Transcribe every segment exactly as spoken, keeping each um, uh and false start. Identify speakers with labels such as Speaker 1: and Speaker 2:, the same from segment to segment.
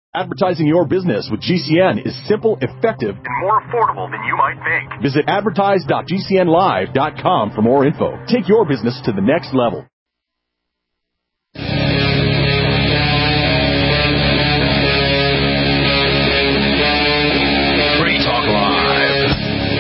Speaker 1: Advertising your business with G C N is simple, effective, and more affordable than you might think. Visit advertise dot g c n live dot com for more info. Take your business to the next level.
Speaker 2: Free Talk Live.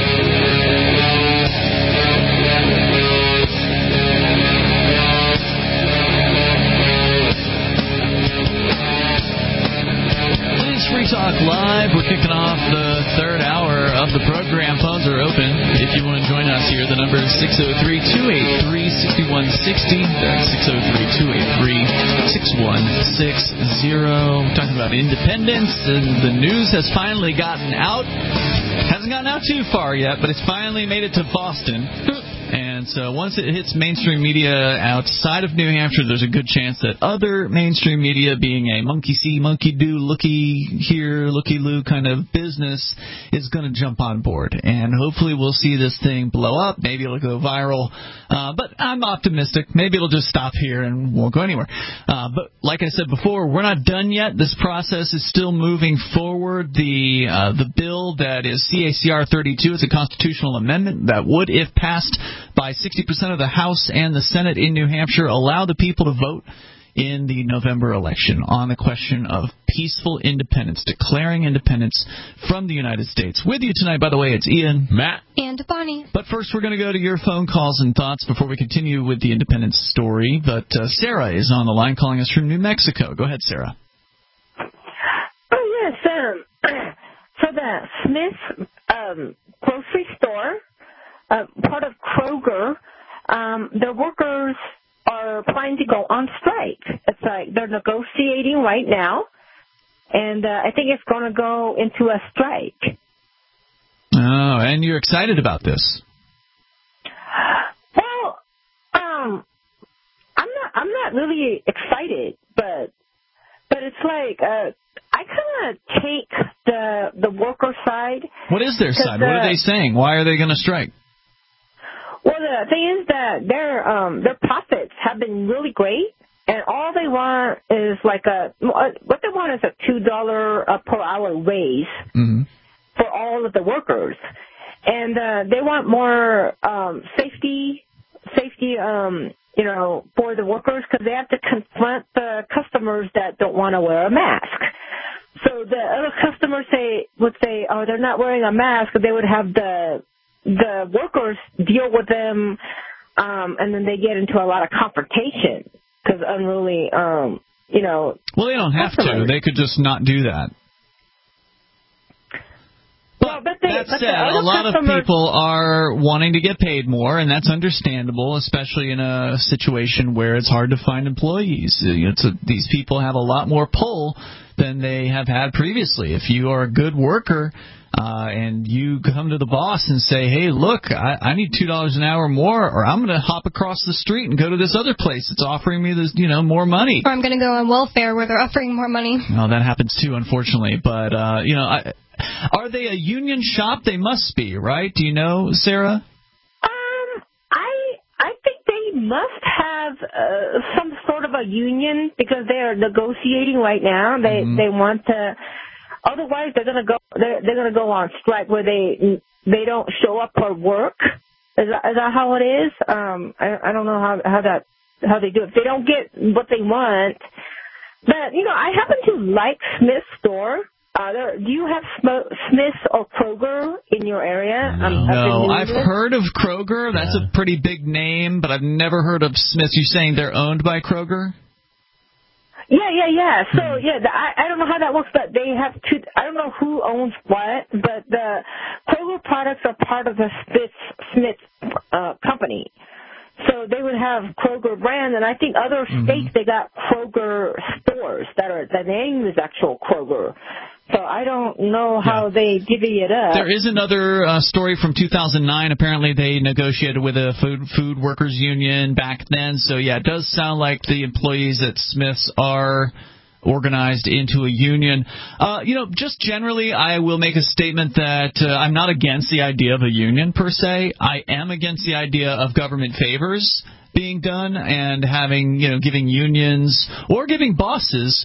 Speaker 2: Free Talk Live. We're kicking off the third hour of the program. Phones are open. If you want to join us here, the number is six oh three, two eight three, six one six oh. That's six oh three, two eight three, six one six oh. Talking about independence, and the news has finally gotten out. Hasn't gotten out too far yet, but it's finally made it to Boston. And so once it hits mainstream media outside of New Hampshire, there's a good chance that other mainstream media, being a monkey-see, monkey-do, looky-here, looky-loo kind of business, is going to jump on board. And hopefully we'll see this thing blow up. Maybe it'll go viral. Uh, but I'm optimistic. Maybe it'll just stop here and won't go anywhere. Uh, but like I said before, we're not done yet. This process is still moving forward. The uh, the bill that is C A C R thirty-two is a constitutional amendment that would, if passed by sixty percent of the House and the Senate in New Hampshire, allow the people to vote in the November election on the question of peaceful independence, declaring independence from the United States. With you tonight, by the way, it's Ian, Matt,
Speaker 3: and Bonnie.
Speaker 2: But first, we're going to go to your phone calls and thoughts before we continue with the independence story. But uh, Sarah is on the line calling us from New Mexico. Go ahead, Sarah.
Speaker 4: Oh, yes. Um, so the Smith um, grocery store, Uh, part of Kroger, um, the workers are planning to go on strike. It's like they're negotiating right now, and uh, I think it's going to go into a strike.
Speaker 2: Oh, and you're excited about this?
Speaker 4: Well, um, I'm not. I'm not really excited, but but it's like uh, I kind of take the the worker side.
Speaker 2: What is their side? What are they saying? Why are they going to strike?
Speaker 4: Well, the thing is that their um, their profits have been really great, and all they want is like a what they want is a two dollar per hour raise mm-hmm. for all of the workers, and uh, they want more um, safety safety um, you know for the workers because they have to confront the customers that don't want to wear a mask. So the other customers say would say, oh, they're not wearing a mask, but they would have the the workers deal with them, um, and then they get into a lot of confrontation because unruly, um, you know.
Speaker 2: Well, they don't have customers. to. They could just not do that. But, well, but they, that but said, a lot of people are wanting to get paid more, and that's understandable, especially in a situation where it's hard to find employees. It's a, these people have a lot more pull than they have had previously. If you are a good worker, Uh, and you come to the boss and say, hey, look, I, I need two dollars an hour more, or I'm going to hop across the street and go to this other place that's offering me this, you know, more money.
Speaker 3: Or I'm going to go on welfare where they're offering more money.
Speaker 2: No, that happens too, unfortunately. But, uh, you know, I, are they a union shop? They must be, right? Do you know, Sarah?
Speaker 4: Um, I I think they must have uh, some sort of a union because they're negotiating right now. They mm-hmm. they want to. Otherwise, they're gonna go. They're, they're gonna go on strike where they they don't show up for work. Is that, is that how it is? Um, I, I don't know how how that how they do it. If they don't get what they want, but you know, I happen to like Smith's store. Uh, there, do you have Smith's or Kroger in your area?
Speaker 2: No, um, no I've heard of Kroger. That's yeah. a pretty big name, but I've never heard of Smith's. You're saying they're owned by Kroger?
Speaker 4: Yeah, yeah, yeah. So, yeah, the, I, I don't know how that works, but they have two. I don't know who owns what, but the Kroger products are part of the Smith, Smith uh, company. So they would have Kroger brand, and I think other mm-hmm. states they got Kroger stores that are the name is actual Kroger. So I don't know how yeah. they divvy it up.
Speaker 2: There is another uh, story from two thousand nine. Apparently they negotiated with a food food workers union back then. So, yeah, it does sound like the employees at Smith's are organized into a union. Uh, you know, just generally, I will make a statement that uh, I'm not against the idea of a union per se. I am against the idea of government favors being done and having, you know, giving unions or giving bosses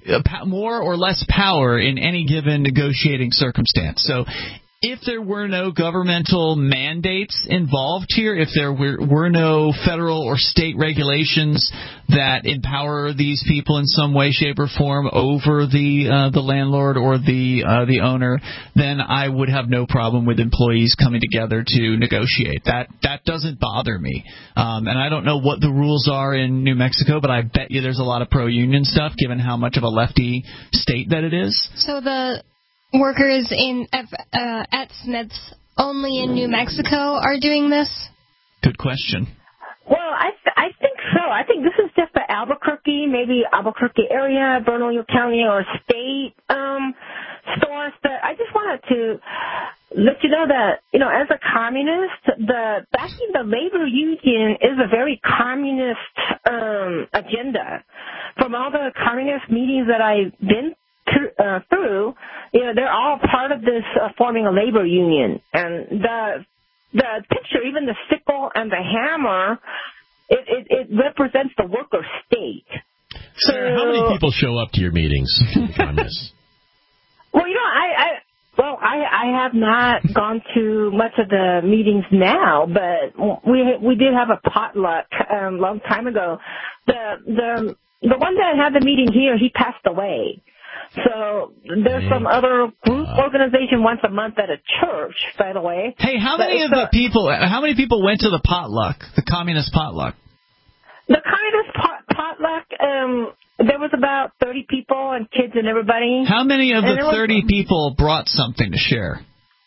Speaker 2: more or less power in any given negotiating circumstance. So if there were no governmental mandates involved here, if there were, were no federal or state regulations that empower these people in some way, shape, or form over the uh, the landlord or the uh, the owner, then I would have no problem with employees coming together to negotiate. That that doesn't bother me. Um, and I don't know what the rules are in New Mexico, but I bet you there's a lot of pro-union stuff, given how much of a lefty state that it is.
Speaker 3: So the workers in uh, at Smith's only in New Mexico are doing this?
Speaker 2: Good question.
Speaker 4: Well, I th- I think so. I think this is just the Albuquerque, maybe Albuquerque area, Bernalillo County, or state um, stores. But I just wanted to let you know that, you know, as a communist, the backing the labor union is a very communist um, agenda. From all the communist meetings that I've been to, uh, through, you know, they're all part of this uh, forming a labor union. And the the picture, even the sickle and the hammer, it, it, it represents the worker state.
Speaker 5: Sarah,
Speaker 4: so,
Speaker 5: how many people show up to your meetings on this?
Speaker 4: Well, you know, I, I well, I, I have not gone to much of the meetings now, but we we did have a potluck a um, long time ago. The the the one that had the meeting here, he passed away. So there's some other group organization once a month at a church, by the way.
Speaker 2: Hey, how many of the people? How many people went to the potluck, the communist potluck?
Speaker 4: The communist pot, potluck. Um, there was about thirty people and kids and everybody.
Speaker 2: How many of
Speaker 4: and
Speaker 2: the thirty was, people brought something to share?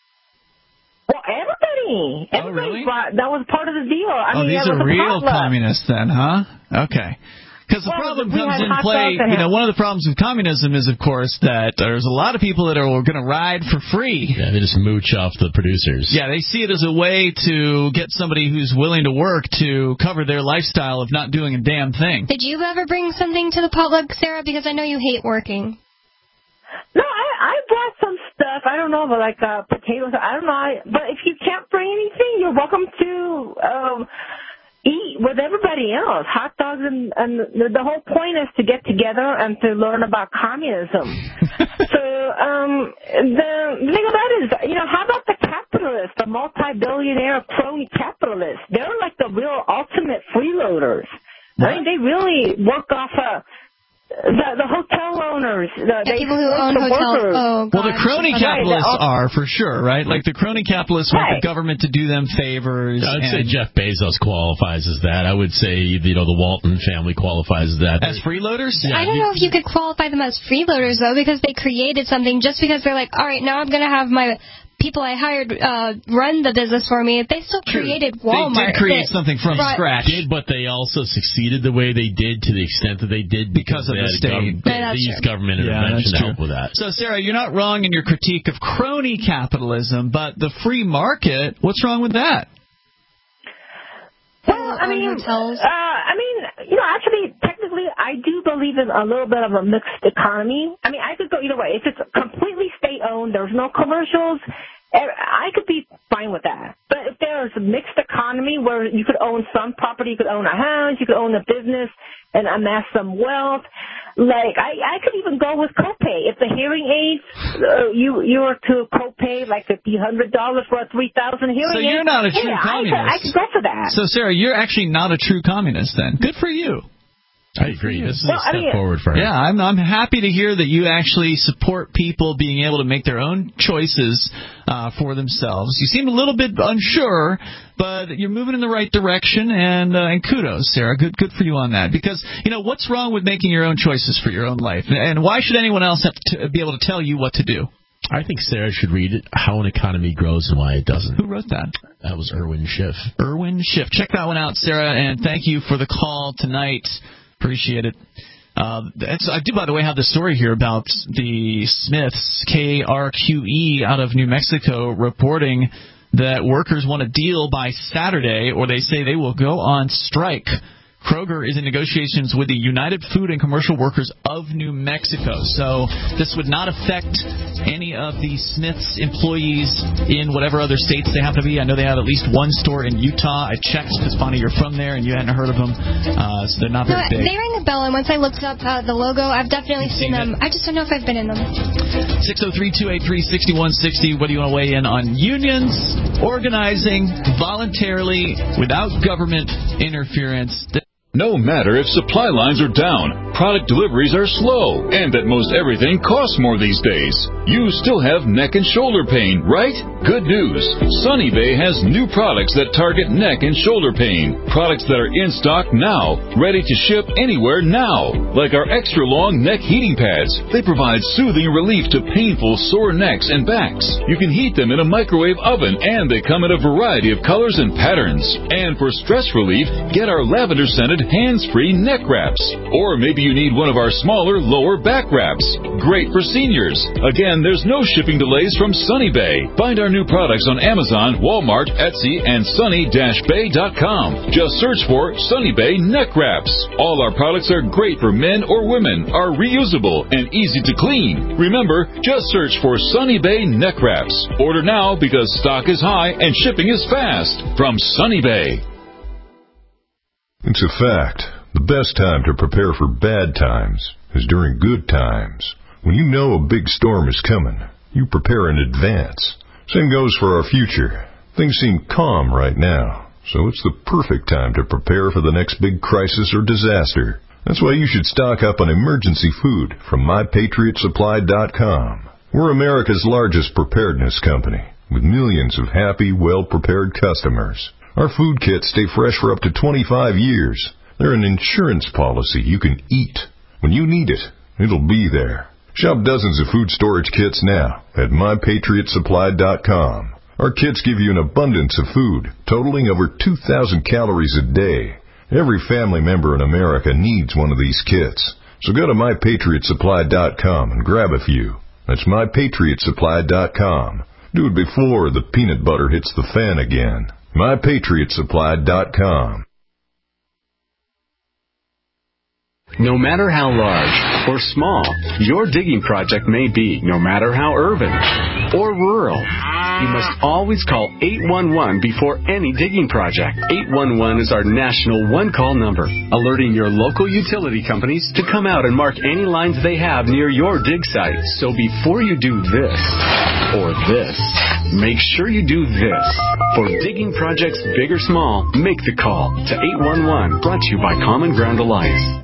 Speaker 4: Well, everybody. Everybody
Speaker 2: oh, really?
Speaker 4: brought. That was part of the deal. I
Speaker 2: oh,
Speaker 4: mean,
Speaker 2: these are real communists, then, huh? Okay. Because the
Speaker 4: well,
Speaker 2: problem comes in play, you know, one of the problems with communism is, of course, that there's a lot of people that are going to ride for free.
Speaker 5: Yeah, they just mooch off the producers.
Speaker 2: Yeah, they see it as a way to get somebody who's willing to work to cover their lifestyle of not doing a damn thing.
Speaker 3: Did you ever bring something to the potluck, Sarah? Because I know you hate working.
Speaker 4: No, I, I brought some stuff. I don't know, but like uh, potatoes. I don't know. I, but if you can't bring anything, you're welcome to Um, eat with everybody else, hot dogs, and, and the, the whole point is to get together and to learn about communism. so um, the thing about it is, you know, how about the capitalists, the multi-billionaire crony capitalists? They're like the real ultimate freeloaders. What? I mean, they really work off a... The, the hotel owners, the,
Speaker 3: the
Speaker 4: they
Speaker 3: people who own
Speaker 4: the
Speaker 3: hotels. Oh,
Speaker 2: well, the crony capitalists
Speaker 4: right,
Speaker 2: are for sure, right? Like the crony capitalists
Speaker 4: right.
Speaker 2: want the government to do them favors.
Speaker 5: I would
Speaker 2: and
Speaker 5: say Jeff Bezos qualifies as that. I would say, you know, the Walton family qualifies as that.
Speaker 2: As freeloaders?
Speaker 3: Yeah, I don't know if you could qualify them as freeloaders though, because they created something. Just because they're like, all right, now I'm going to have my people I hired uh, run the business for me. They still created
Speaker 2: True.
Speaker 3: Walmart.
Speaker 2: They did create something from
Speaker 3: brought,
Speaker 2: scratch.
Speaker 5: Did, but they also succeeded the way they did to the extent that they did
Speaker 2: because
Speaker 5: because,
Speaker 2: of the state.
Speaker 5: Gov-
Speaker 3: yeah,
Speaker 5: they used
Speaker 3: true.
Speaker 5: government
Speaker 2: yeah,
Speaker 5: intervention to help with that.
Speaker 2: So, Sarah, you're not wrong in your critique of crony capitalism, but the free market, what's wrong with that?
Speaker 4: Well, I mean, uh, I mean, you know, actually, technically, I do believe in a little bit of a mixed economy. I mean, I could go either way. If it's completely state-owned, there's no commercials, I could be fine with that. But if there's a mixed economy where you could own some property, you could own a house, you could own a business and amass some wealth, like I, I could even go with copay. If the hearing aids, uh, you you were to copay like fifty hundred dollars for a three thousand hearing
Speaker 2: So
Speaker 4: aid.
Speaker 2: you're not a true
Speaker 4: yeah,
Speaker 2: communist.
Speaker 4: I could, I could go for that.
Speaker 2: So, Sarah, you're actually not a true communist then. Good for you.
Speaker 5: I agree. This is
Speaker 4: well,
Speaker 5: a step
Speaker 4: I mean,
Speaker 5: forward for her.
Speaker 2: Yeah, I'm I'm happy to hear that you actually support people being able to make their own choices uh, for themselves. You seem a little bit unsure, but you're moving in the right direction, and uh, and kudos, Sarah. Good good for you on that. Because, you know, what's wrong with making your own choices for your own life? And why should anyone else have to be able to tell you what to do?
Speaker 5: I think Sarah should read How an Economy Grows and Why It Doesn't.
Speaker 2: Who wrote that?
Speaker 5: That was Irwin Schiff.
Speaker 2: Irwin Schiff. Check that one out, Sarah, and thank you for the call tonight. Appreciate it. Uh, I do, by the way, have the story here about the Smiths, K R Q E, out of New Mexico, reporting that workers want a deal by Saturday, or they say they will go on strike. Kroger is in negotiations with the United Food and Commercial Workers of New Mexico. So this would not affect any of the Smiths employees in whatever other states they happen to be. I know they have at least one store in Utah. I checked because, Bonnie, you're from there and you hadn't heard of them. Uh, so they're not very
Speaker 3: no,
Speaker 2: big.
Speaker 3: They ring a a bell, and once I looked up uh, the logo, I've definitely seen, seen them. I just don't know if I've been in them.
Speaker 2: six oh three, two eight three, six one six oh. What do you want to weigh in on unions organizing voluntarily without government interference?
Speaker 6: No matter if supply lines are down, product deliveries are slow, and that most everything costs more these days, you still have neck and shoulder pain, right? Good news. Sunny Bay has new products that target neck and shoulder pain. Products that are in stock now, ready to ship anywhere now. Like our extra long neck heating pads. They provide soothing relief to painful sore necks and backs. You can heat them in a microwave oven, and they come in a variety of colors and patterns. And for stress relief, get our lavender scented hands-free neck wraps. Or maybe you need one of our smaller lower back wraps. Great for seniors. Again, there's no shipping delays from Sunny Bay. Find our new products on Amazon, Walmart, Etsy, and sunny dash bay dot com. Just search for Sunny Bay neck wraps. All our products are great for men or women, are reusable, and easy to clean. Remember, just search for Sunny Bay neck wraps. Order now because stock is high and shipping is fast. From Sunny Bay.
Speaker 7: It's a fact. The best time to prepare for bad times is during good times. When you know a big storm is coming, you prepare in advance. Same goes for our future. Things seem calm right now, so it's the perfect time to prepare for the next big crisis or disaster. That's why you should stock up on emergency food from my patriot supply dot com. We're America's largest preparedness company, with millions of happy, well-prepared customers. Our food kits stay fresh for up to twenty-five years. They're an insurance policy you can eat. When you need it, it'll be there. Shop dozens of food storage kits now at my patriot supply dot com. Our kits give you an abundance of food, totaling over two thousand calories a day. Every family member in America needs one of these kits. So go to my patriot supply dot com and grab a few. That's my patriot supply dot com. Do it before the peanut butter hits the fan again. my patriot supply dot com.
Speaker 8: No matter how large or small your digging project may be, no matter how urban or rural, you must always call eight one one before any digging project. eight one one is our national one-call number, alerting your local utility companies to come out and mark any lines they have near your dig site. So before you do this or this, make sure you do this. For digging projects big or small, make the call to eight one one, brought to you by Common Ground Alliance.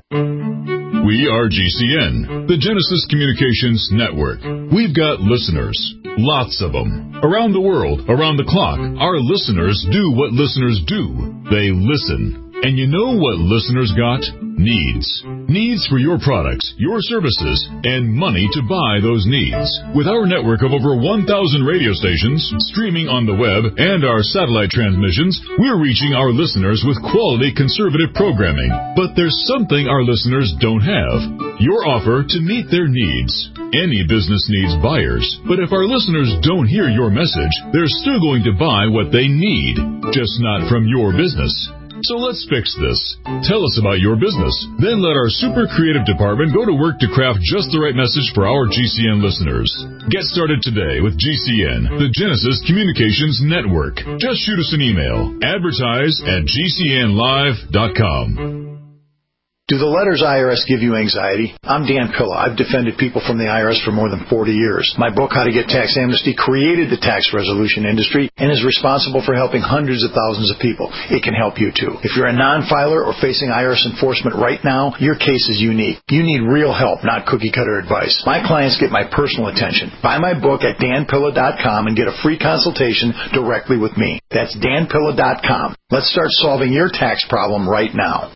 Speaker 6: We are G C N, the Genesis Communications Network. We've got listeners, lots of them. Around the world, around the clock, our listeners do what listeners do. They listen. And you know what listeners got? Needs. Needs for your products, your services, and money to buy those needs. With our network of over one thousand radio stations, streaming on the web, and our satellite transmissions, we're reaching our listeners with quality conservative programming. But there's something our listeners don't have. Your offer to meet their needs. Any business needs buyers, but if our listeners don't hear your message, they're still going to buy what they need, just not from your business. So let's fix this. Tell us about your business. Then let our super creative department go to work to craft just the right message for our G C N listeners. Get started today with G C N, the Genesis Communications Network. Just shoot us an email. Advertise at G C N live dot com.
Speaker 9: Do the letters I R S give you anxiety? I'm Dan Pilla. I've defended people from the I R S for more than forty years. My book, How to Get Tax Amnesty, created the tax resolution industry and is responsible for helping hundreds of thousands of people. It can help you too. If you're a non-filer or facing I R S enforcement right now, your case is unique. You need real help, not cookie-cutter advice. My clients get my personal attention. Buy my book at Dan Pilla dot com and get a free consultation directly with me. That's Dan Pilla dot com. Let's start solving your tax problem right now.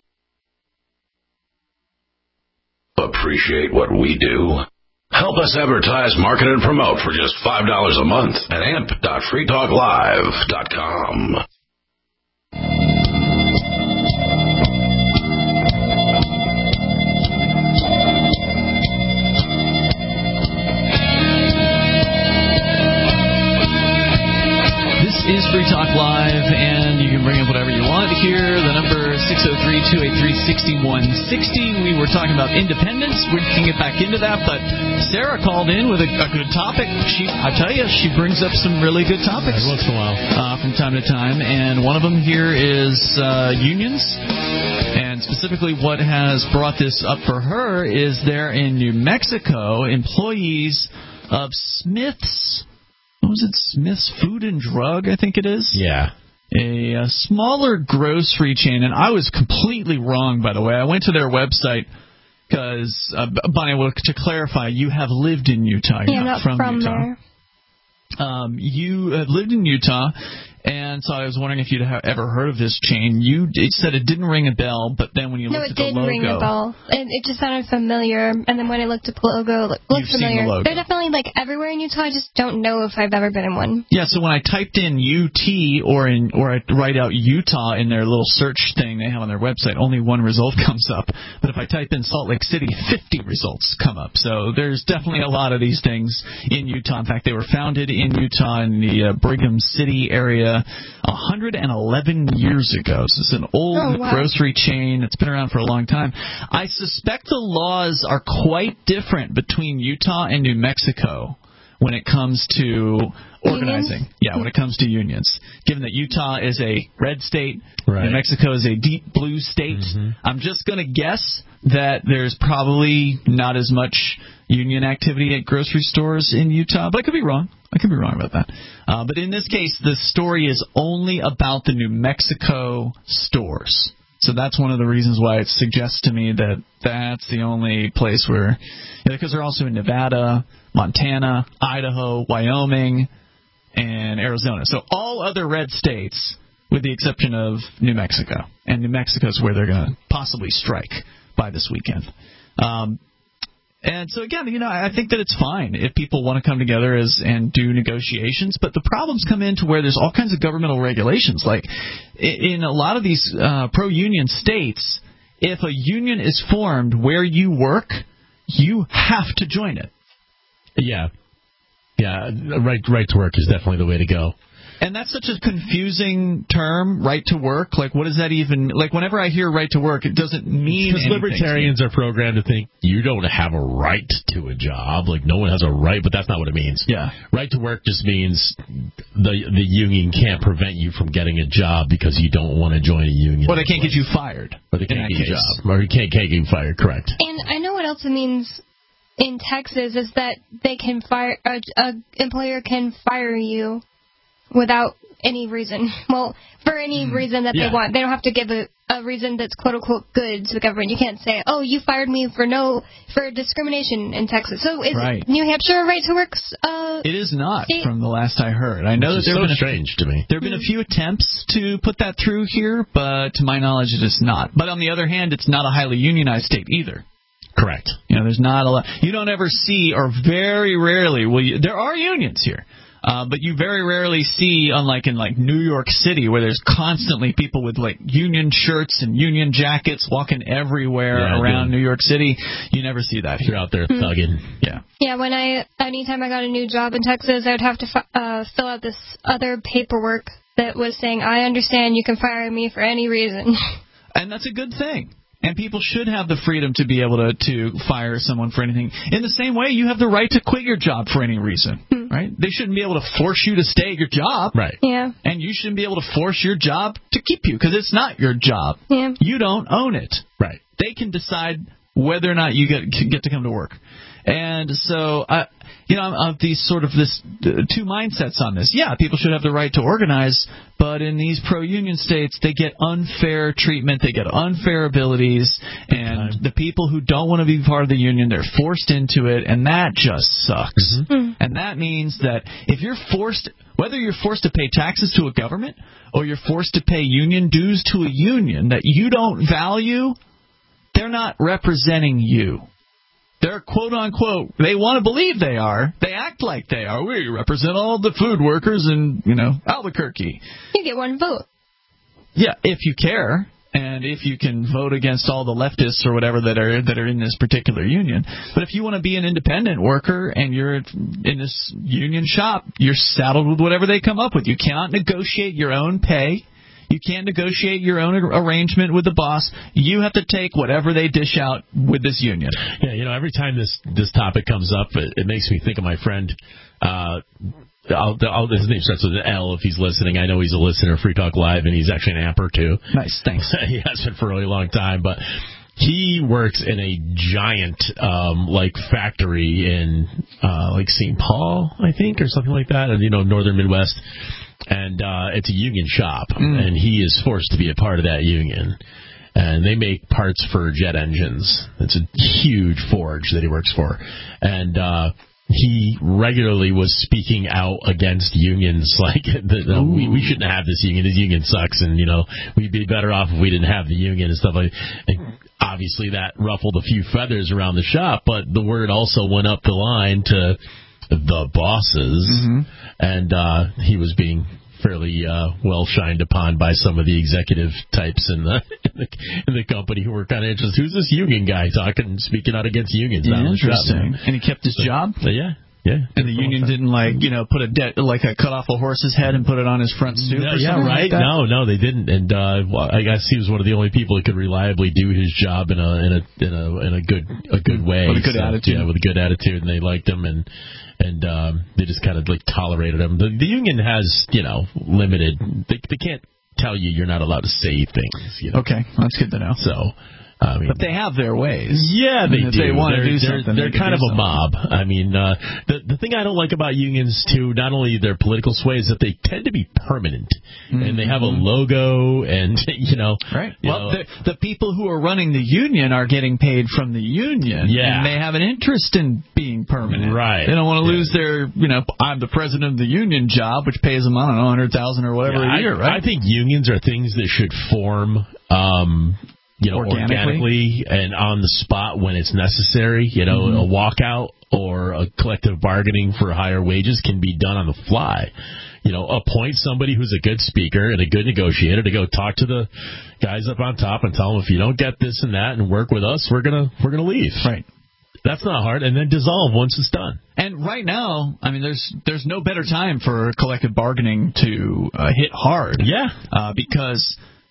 Speaker 10: Appreciate what we do? Help us advertise, market, and promote for just five dollars a month at amp dot free talk live dot com.
Speaker 2: This is Free Talk Live, and you can bring up whatever you want here. The number six oh three, two eight three, six one six oh. We were talking about independence. We can get back into that, but Sarah called in with a, a good topic. She, I tell you, she brings up some really good topics
Speaker 5: every once in a while
Speaker 2: uh, from time to time, and one of them here is uh, unions. And specifically what has brought this up for her is there in New Mexico, employees of Smith's, what was it, Smith's Food and Drug, I think it is?
Speaker 5: Yeah.
Speaker 2: A, a smaller grocery chain, and I was completely wrong, by the way. I went to their website because, uh, Bonnie, well, to clarify, you have lived in Utah. You're
Speaker 3: yeah,
Speaker 2: not,
Speaker 3: not
Speaker 2: from,
Speaker 3: from
Speaker 2: Utah.
Speaker 3: there.
Speaker 2: Um, you have lived in Utah, and so I was wondering if you'd ha- ever heard of this chain. You it said it didn't ring a bell, but then when you
Speaker 3: no,
Speaker 2: looked at the logo...
Speaker 3: No, it did ring a bell. It, it just sounded familiar, and then when I looked at the logo, it looked
Speaker 2: You've
Speaker 3: familiar.
Speaker 2: Seen the logo.
Speaker 3: They're definitely, like, everywhere in Utah. I just don't know if I've ever been in one.
Speaker 2: Yeah, so when I typed in U T or in or I write out Utah in their little search thing they have on their website, only one result comes up. But if I type in Salt Lake City, fifty results come up. So there's definitely a lot of these things in Utah. In fact, they were founded in Utah in the uh, Brigham City area one hundred eleven years ago. So it's an old
Speaker 3: oh, wow.
Speaker 2: grocery chain. It's been around for a long time. I suspect the laws are quite different between Utah and New Mexico when it comes to organizing.
Speaker 3: Unions?
Speaker 2: Yeah, when it comes to unions. Given that Utah is a red state,
Speaker 5: right.
Speaker 2: New Mexico is a deep blue state, mm-hmm. I'm just going to guess that there's probably not as much union activity at grocery stores in Utah, but I could be wrong. I could be wrong about that. Uh, but in this case, the story is only about the New Mexico stores. So that's one of the reasons why it suggests to me that that's the only place where, yeah, because they're also in Nevada, Montana, Idaho, Wyoming, and Arizona. So all other red states, with the exception of New Mexico. And New Mexico is where they're going to possibly strike by this weekend. Um, and so, again, you know, I think that it's fine if people want to come together as and do negotiations, but the problems come into where there's all kinds of governmental regulations. Like in a lot of these uh, pro-union states, if a union is formed where you work, you have to join it.
Speaker 5: Yeah. Yeah, right, right to work is definitely the way to go.
Speaker 2: And that's such a confusing term, right to work. Like, what does that even... Like, whenever I hear right to work, it doesn't mean
Speaker 5: Because
Speaker 2: anything.
Speaker 5: libertarians are programmed to think you don't have a right to a job. Like, no one has a right, but that's not what it means.
Speaker 2: Yeah.
Speaker 5: Right to work just means the the union can't prevent you from getting a job because you don't want to join a union.
Speaker 2: Or they can't get you fired.
Speaker 5: Or they can't get you a job. Or you can't, can't get you fired, correct.
Speaker 3: And I know what else it means in Texas is that they can fire... A, a employer can fire you without any reason. Well, for any mm, reason that yeah. they want. They don't have to give a, a reason that's quote-unquote good to the government. You can't say, oh, you fired me for no for discrimination in Texas. So is
Speaker 2: right.
Speaker 3: New Hampshire a right to work uh,
Speaker 2: It is not,
Speaker 3: state?
Speaker 2: From the last I heard. I know
Speaker 5: Which
Speaker 2: that there
Speaker 5: so
Speaker 2: have been
Speaker 5: strange
Speaker 2: a,
Speaker 5: to me.
Speaker 2: There have been a few attempts to put that through here, but to my knowledge it is not. But on the other hand, it's not a highly unionized state either.
Speaker 5: Correct.
Speaker 2: You know, there's not a lot. You don't ever see, or very rarely will you. There are unions here. Uh, but you very rarely see, unlike in like New York City, where there's constantly people with like union shirts and union jackets walking everywhere
Speaker 5: yeah,
Speaker 2: around New York City. You never see that here.
Speaker 5: You're out there thugging.
Speaker 2: Yeah.
Speaker 3: Yeah. When I, anytime I got a new job in Texas, I would have to uh, fill out this other paperwork that was saying, "I understand you can fire me for any reason."
Speaker 2: And that's a good thing. And people should have the freedom to be able to, to fire someone for anything. In the same way, you have the right to quit your job for any reason, mm. right? They shouldn't be able to force you to stay at your job.
Speaker 5: Right.
Speaker 3: Yeah.
Speaker 2: And you shouldn't be able to force your job to keep you, because it's not your job.
Speaker 3: Yeah.
Speaker 2: You don't own it.
Speaker 5: Right.
Speaker 2: They can decide whether or not you get, get to come to work. And so, I, you know, I'm of these sort of this uh, two mindsets on this. Yeah, people should have the right to organize, but in these pro-union states, they get unfair treatment, they get unfair abilities, and the people who don't want to be part of the union, they're forced into it, and that just sucks.
Speaker 5: Mm-hmm. Mm.
Speaker 2: And that means that if you're forced, whether you're forced to pay taxes to a government or you're forced to pay union dues to a union that you don't value, they're not representing you. They're quote-unquote, they want to believe they are. They act like they are. We represent all the food workers in, you know, Albuquerque.
Speaker 3: You get one vote.
Speaker 2: Yeah, if you care, and if you can vote against all the leftists or whatever that are that are in this particular union. But if you want to be an independent worker and you're in this union shop, you're saddled with whatever they come up with. You cannot negotiate your own pay. You can't negotiate your own arrangement with the boss. You have to take whatever they dish out with this union.
Speaker 5: Yeah, you know, every time this, this topic comes up, it, it makes me think of my friend. Uh, I'll, I'll, his name starts with an L if he's listening. I know he's a listener of Free Talk Live, and he's actually an amper, too.
Speaker 2: Nice, thanks.
Speaker 5: He has been for a really long time, but he works in a giant, um, like, factory in, uh, like, Saint Paul, I think, or something like that, and, you know, northern Midwest. And uh, it's a union shop, mm. and he is forced to be a part of that union. And they make parts for jet engines. It's a huge forge that he works for. And uh, he regularly was speaking out against unions, like, the, the, we, we shouldn't have this union. This union sucks, and, you know, we'd be better off if we didn't have the union and stuff like that. And obviously that ruffled a few feathers around the shop, but the word also went up the line to the bosses, mm-hmm. and uh, he was being fairly uh, well shined upon by some of the executive types in the in the, in the company who were kind of interested. Who's this union guy talking, speaking out against unions?
Speaker 2: Yeah, interesting. And he kept his
Speaker 5: so,
Speaker 2: job?
Speaker 5: So, yeah. Yeah,
Speaker 2: and the union didn't, like, you know, put a de- like a cut off a horse's head and put it on his front stoop.
Speaker 5: No,
Speaker 2: or
Speaker 5: yeah,
Speaker 2: something
Speaker 5: right.
Speaker 2: Like that?
Speaker 5: No, no, they didn't. And uh, well, I guess he was one of the only people who could reliably do his job in a in a in a in a good a good way.
Speaker 2: With a good
Speaker 5: so,
Speaker 2: attitude.
Speaker 5: Yeah, with a good attitude, and they liked him, and and um, they just kind of like tolerated him. The, the union has, you know, limited. They they can't tell you you're not allowed to say things. You know?
Speaker 2: Okay, that's good to know.
Speaker 5: So. I mean,
Speaker 2: but they have their ways.
Speaker 5: Yeah, they
Speaker 2: I mean, if
Speaker 5: do.
Speaker 2: They want
Speaker 5: they're,
Speaker 2: to do
Speaker 5: they're,
Speaker 2: something.
Speaker 5: They're
Speaker 2: they
Speaker 5: kind of a
Speaker 2: something.
Speaker 5: mob. I mean, uh, the the thing I don't like about unions too, not only their political sway, is that they tend to be permanent, mm-hmm. and they have a logo, and you know,
Speaker 2: right.
Speaker 5: You
Speaker 2: well,
Speaker 5: know,
Speaker 2: the, the people who are running the union are getting paid from the union,
Speaker 5: yeah,
Speaker 2: and they have an interest in being permanent.
Speaker 5: Right.
Speaker 2: They don't want to
Speaker 5: yeah.
Speaker 2: lose their, you know, I'm the president of the union job, which pays them I don't know, a hundred thousand or whatever
Speaker 5: yeah,
Speaker 2: a year,
Speaker 5: I,
Speaker 2: right?
Speaker 5: I think unions are things that should form. Um, You know,
Speaker 2: organically.
Speaker 5: organically and on the spot when it's necessary. You know, mm-hmm. a walkout or a collective bargaining for higher wages can be done on the fly. You know, appoint somebody who's a good speaker and a good negotiator to go talk to the guys up on top and tell them, if you don't get this and that and work with us, we're gonna we're gonna leave.
Speaker 2: Right.
Speaker 5: That's not hard, and then dissolve once it's done.
Speaker 2: And right now, I mean, there's there's no better time for collective bargaining to uh, hit hard.
Speaker 5: Yeah,
Speaker 2: uh, because.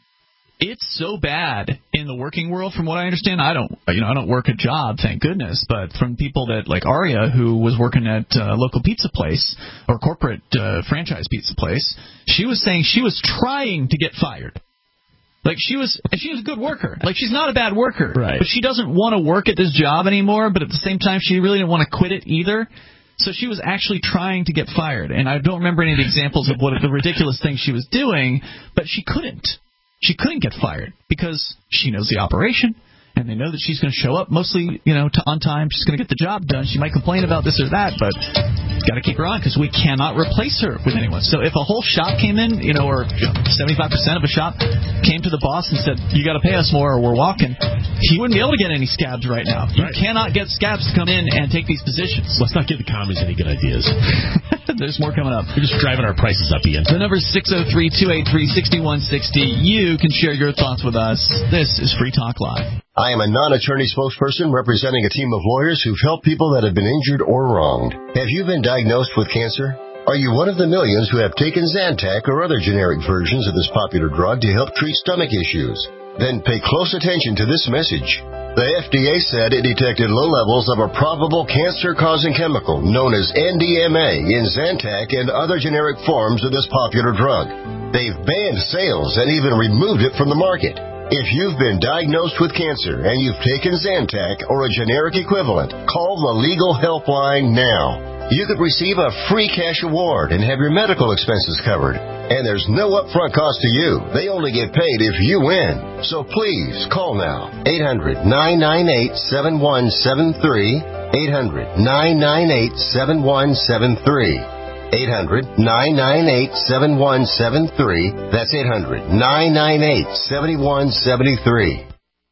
Speaker 2: It's so bad in the working world, from what I understand. I don't, you know, I don't work a job, thank goodness. But from people that, like Aria, who was working at a local pizza place or corporate uh, franchise pizza place, she was saying she was trying to get fired. Like she was, and she was a good worker. Like she's not a bad worker,
Speaker 5: right?
Speaker 2: But she doesn't want to work at this job anymore. But at the same time, she really didn't want to quit it either. So she was actually trying to get fired. And I don't remember any of the examples of what the ridiculous things she was doing, but she couldn't. She couldn't get fired because she knows the operation, and they know that she's going to show up mostly, you know, to on time. She's going to get the job done. She might complain about this or that, but got to keep her on because we cannot replace her with anyone. So if a whole shop came in, you know, or seventy-five percent of a shop came to the boss and said, you got to pay us more or we're walking, he wouldn't be able to get any scabs right now. You right. cannot get scabs to come in and take these positions.
Speaker 5: Let's not give the commies any good ideas.
Speaker 2: There's more coming up.
Speaker 5: We're just driving our prices up again.
Speaker 2: The number is six oh three, two eight three, six one six oh. You can share your thoughts with us. This is Free Talk Live.
Speaker 11: I am a non-attorney spokesperson representing a team of lawyers who've helped people that have been injured or wronged. Have you been diagnosed with cancer? Are you one of the millions who have taken Zantac or other generic versions of this popular drug to help treat stomach issues? Then pay close attention to this message. The F D A said it detected low levels of a probable cancer-causing chemical known as N D M A in Zantac and other generic forms of this popular drug. They've banned sales and even removed it from the market. If you've been diagnosed with cancer and you've taken Zantac or a generic equivalent, call the Legal Helpline now. You could receive a free cash award and have your medical expenses covered. And there's no upfront cost to you. They only get paid if you win. So please call now. eight hundred, nine nine eight, seven one seven three. eight hundred, nine nine eight, seven one seven three. eight hundred, nine nine eight, seven one seven three. That's eight hundred, nine nine eight, seven one seven three.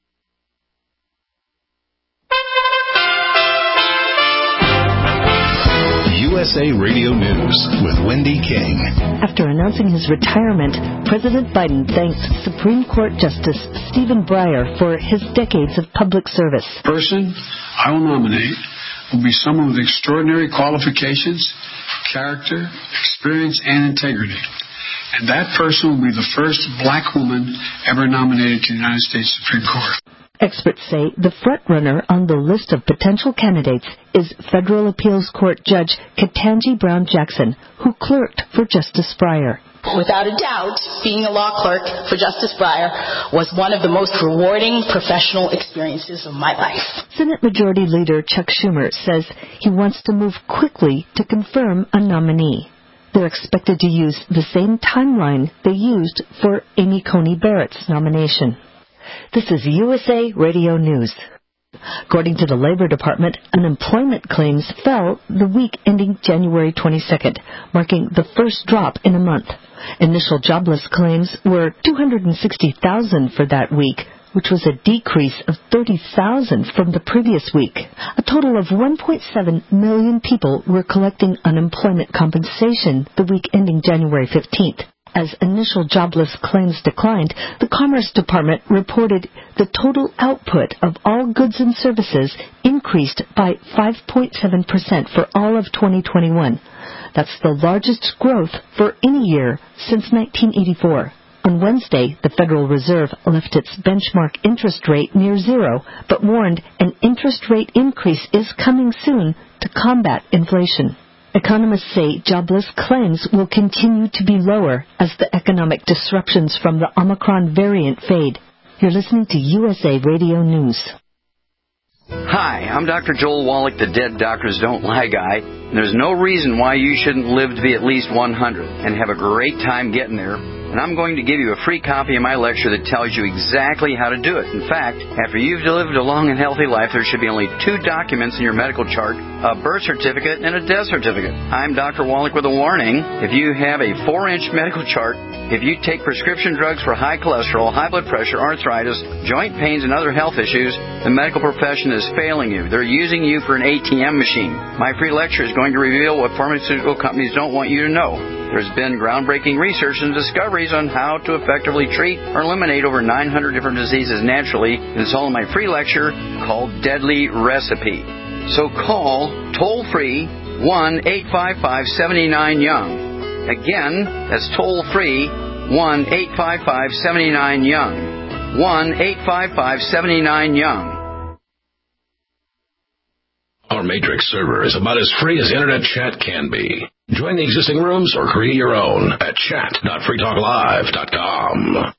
Speaker 12: U S A Radio News with Wendy King.
Speaker 13: After announcing his retirement, President Biden thanked Supreme Court Justice Stephen Breyer for his decades of public service.
Speaker 14: The person I will nominate will be someone with extraordinary qualifications, character, experience, and integrity. And that person will be the first black woman ever nominated to the United States Supreme Court.
Speaker 13: Experts say the front-runner on the list of potential candidates is Federal Appeals Court Judge Ketanji Brown Jackson, who clerked for Justice Breyer.
Speaker 15: Without a doubt, being a law clerk for Justice Breyer was one of the most rewarding professional experiences of my life.
Speaker 13: Senate Majority Leader Chuck Schumer says he wants to move quickly to confirm a nominee. They're expected to use the same timeline they used for Amy Coney Barrett's nomination. This is U S A Radio News. According to the Labor Department, unemployment claims fell the week ending January twenty-second, marking the first drop in a month. Initial jobless claims were two hundred sixty thousand for that week, which was a decrease of thirty thousand from the previous week. A total of one point seven million people were collecting unemployment compensation the week ending January fifteenth. As initial jobless claims declined, the Commerce Department reported the total output of all goods and services increased by five point seven percent for all of twenty twenty-one. That's the largest growth for any year since nineteen eighty-four. On Wednesday, the Federal Reserve left its benchmark interest rate near zero, but warned an interest rate increase is coming soon to combat inflation. Economists say jobless claims will continue to be lower as the economic disruptions from the Omicron variant fade. You're listening to U S A Radio News.
Speaker 16: Hi, I'm Doctor Joel Wallach, the Dead Doctors Don't Lie guy. And there's no reason why you shouldn't live to be at least one hundred and have a great time getting there. And I'm going to give you a free copy of my lecture that tells you exactly how to do it. In fact, after you've lived a long and healthy life, there should be only two documents in your medical chart, a birth certificate and a death certificate. I'm Doctor Wallach with a warning. If you have a four-inch medical chart, if you take prescription drugs for high cholesterol, high blood pressure, arthritis, joint pains, and other health issues, the medical profession is failing you. They're using you for an A T M machine. My free lecture is going to reveal what pharmaceutical companies don't want you to know. There's been groundbreaking research and discoveries on how to effectively treat or eliminate over nine hundred different diseases naturally, and it's all in my free lecture called Deadly Recipe. So call toll-free one eight five five, seven nine, young. Again, that's toll-free one eight five five, seven nine, young. one eight five five, seven nine, young.
Speaker 10: Our Matrix server is about as free as internet chat can be. Join the existing rooms or create your own at chat dot free talk live dot com.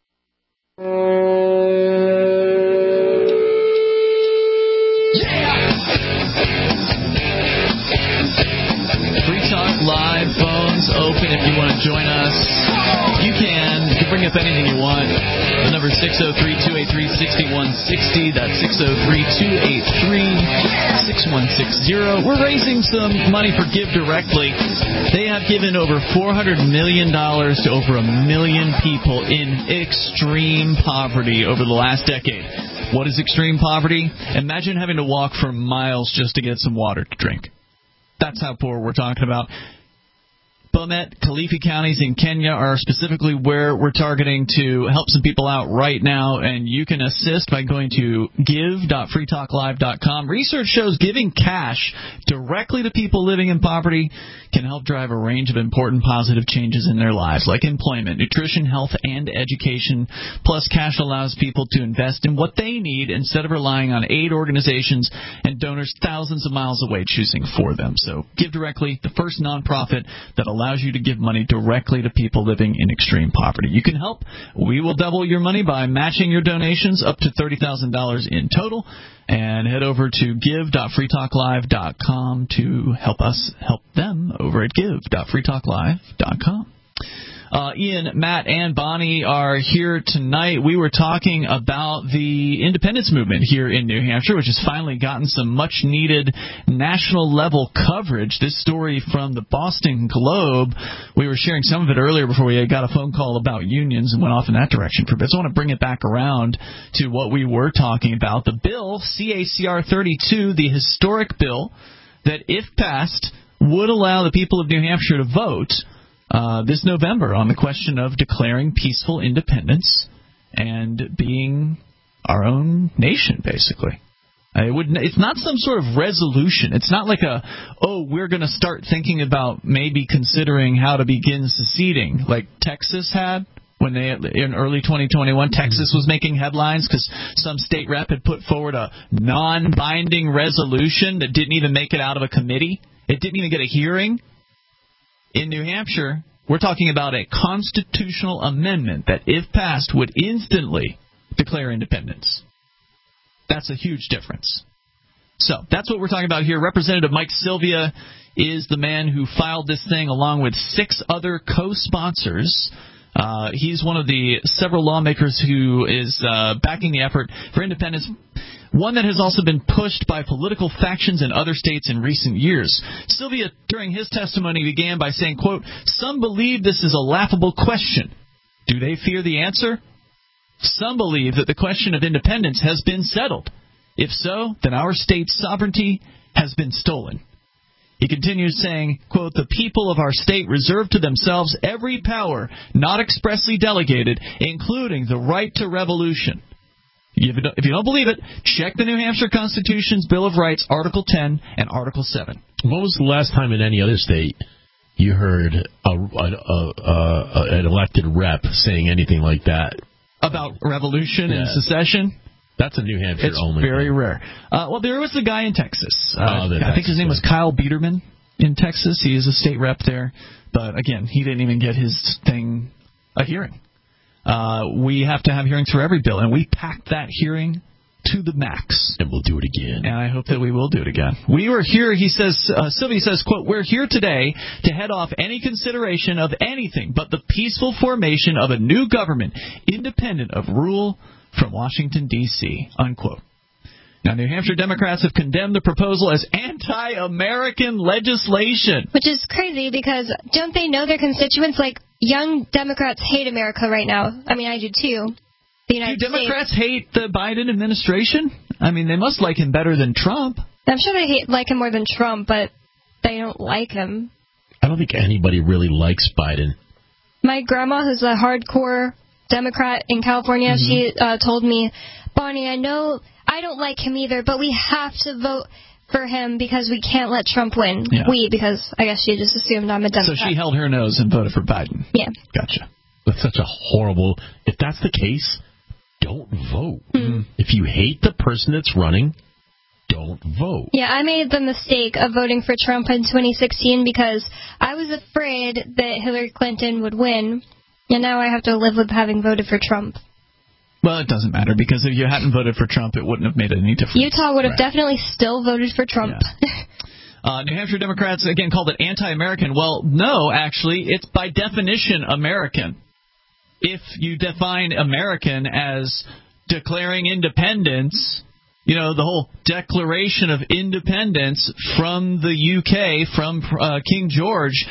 Speaker 2: Free Talk Live, phones open if you want to join us. You can. You can bring up anything you want. The number is six oh three, two eight three, six one six oh. That's six oh three, two eight three, six one six oh. We're raising some money for Give Directly. They have given over four hundred million dollars to over a million people in extreme poverty over the last decade. What is extreme poverty? Imagine having to walk for miles just to get some water to drink. That's how poor we're talking about. Bomet, Kilifi counties in Kenya are specifically where we're targeting to help some people out right now, and you can assist by going to give dot free talk live dot com. Research shows giving cash directly to people living in poverty can help drive a range of important positive changes in their lives, like employment, nutrition, health, and education. Plus, cash allows people to invest in what they need instead of relying on aid organizations and donors thousands of miles away choosing for them. So Give Directly, the first nonprofit that allows you to give money directly to people living in extreme poverty. You can help. We will double your money by matching your donations up to thirty thousand dollars in total. And head over to give dot free talk live dot com to help us help them over at give dot free talk live dot com. Uh, Ian, Matt, and Bonnie are here tonight. We were talking about the independence movement here in New Hampshire, which has finally gotten some much-needed national-level coverage. This story from the Boston Globe, we were sharing some of it earlier before we got a phone call about unions and went off in that direction for a bit. So I want to bring it back around to what we were talking about. The bill, C A C R thirty-two, the historic bill that, if passed, would allow the people of New Hampshire to vote Uh, this November on the question of declaring peaceful independence and being our own nation, basically. It would, it's not some sort of resolution. It's not like a, oh, we're going to start thinking about maybe considering how to begin seceding, like Texas had when they, in early twenty twenty-one, Texas was making headlines because some state rep had put forward a non-binding resolution that didn't even make it out of a committee. It didn't even get a hearing. In New Hampshire, we're talking about a constitutional amendment that, if passed, would instantly declare independence. That's a huge difference. So that's what we're talking about here. Representative Mike Sylvia is the man who filed this thing along with six other co-sponsors. Uh, he's one of the several lawmakers who is uh, backing the effort for independence, one that has also been pushed by political factions in other states in recent years. Sylvia, during his testimony, began by saying, quote, "Some believe this is a laughable question. Do they fear the answer? Some believe that the question of independence has been settled. If so, then our state's sovereignty has been stolen." He continues saying, quote, "The people of our state reserve to themselves every power not expressly delegated, including the right to revolution." If you don't believe it, check the New Hampshire Constitution's Bill of Rights, Article ten and Article seven.
Speaker 5: When was the last time in any other state you heard a, a, a, a, an elected rep saying anything like that?
Speaker 2: About revolution yeah. and secession?
Speaker 5: That's a New Hampshire
Speaker 2: it's
Speaker 5: only.
Speaker 2: It's very
Speaker 5: thing.
Speaker 2: rare. Uh, well, there was the guy in Texas. Uh,
Speaker 5: oh,
Speaker 2: I think his name was Kyle Biederman in Texas. He is a state rep there. But, again, he didn't even get his thing a hearing. Uh, we have to have hearings for every bill, and we packed that hearing to the max.
Speaker 5: And we'll do it again.
Speaker 2: And I hope that we will do it again. We were here, he says, uh, Sylvia says, quote, "We're here today to head off any consideration of anything but the peaceful formation of a new government independent of rule from Washington, D C" unquote. Now, New Hampshire Democrats have condemned the proposal as anti-American legislation.
Speaker 3: Which is crazy because don't they know their constituents? Like, young Democrats hate America right now. I mean, I do too. The United
Speaker 2: do Democrats
Speaker 3: States.
Speaker 2: hate the Biden administration? I mean, they must like him better than Trump.
Speaker 3: I'm sure they hate, like him more than Trump, but they don't like him.
Speaker 5: I don't think anybody really likes Biden.
Speaker 3: My grandma, who's a hardcore Democrat in California, mm-hmm. she uh, told me, "Bonnie, I know I don't like him either, but we have to vote for him because we can't let Trump win."
Speaker 2: Yeah.
Speaker 3: We, because I guess she just assumed I'm a Democrat.
Speaker 2: So she held her nose and voted for Biden.
Speaker 3: Yeah.
Speaker 2: Gotcha.
Speaker 5: That's such a horrible... If that's the case, don't vote.
Speaker 3: Mm-hmm.
Speaker 5: If you hate the person that's running, don't vote.
Speaker 3: Yeah, I made the mistake of voting for Trump in twenty sixteen because I was afraid that Hillary Clinton would win, and now I have to live with having voted for Trump.
Speaker 2: Well, it doesn't matter, because if you hadn't voted for Trump, it wouldn't have made any difference.
Speaker 3: Utah would have
Speaker 2: right.
Speaker 3: definitely still voted for Trump.
Speaker 2: Yeah. uh, New Hampshire Democrats, again, called it anti-American. Well, no, actually, it's by definition American. If you define American as declaring independence, you know, the whole Declaration of Independence from the U K, from uh, King George,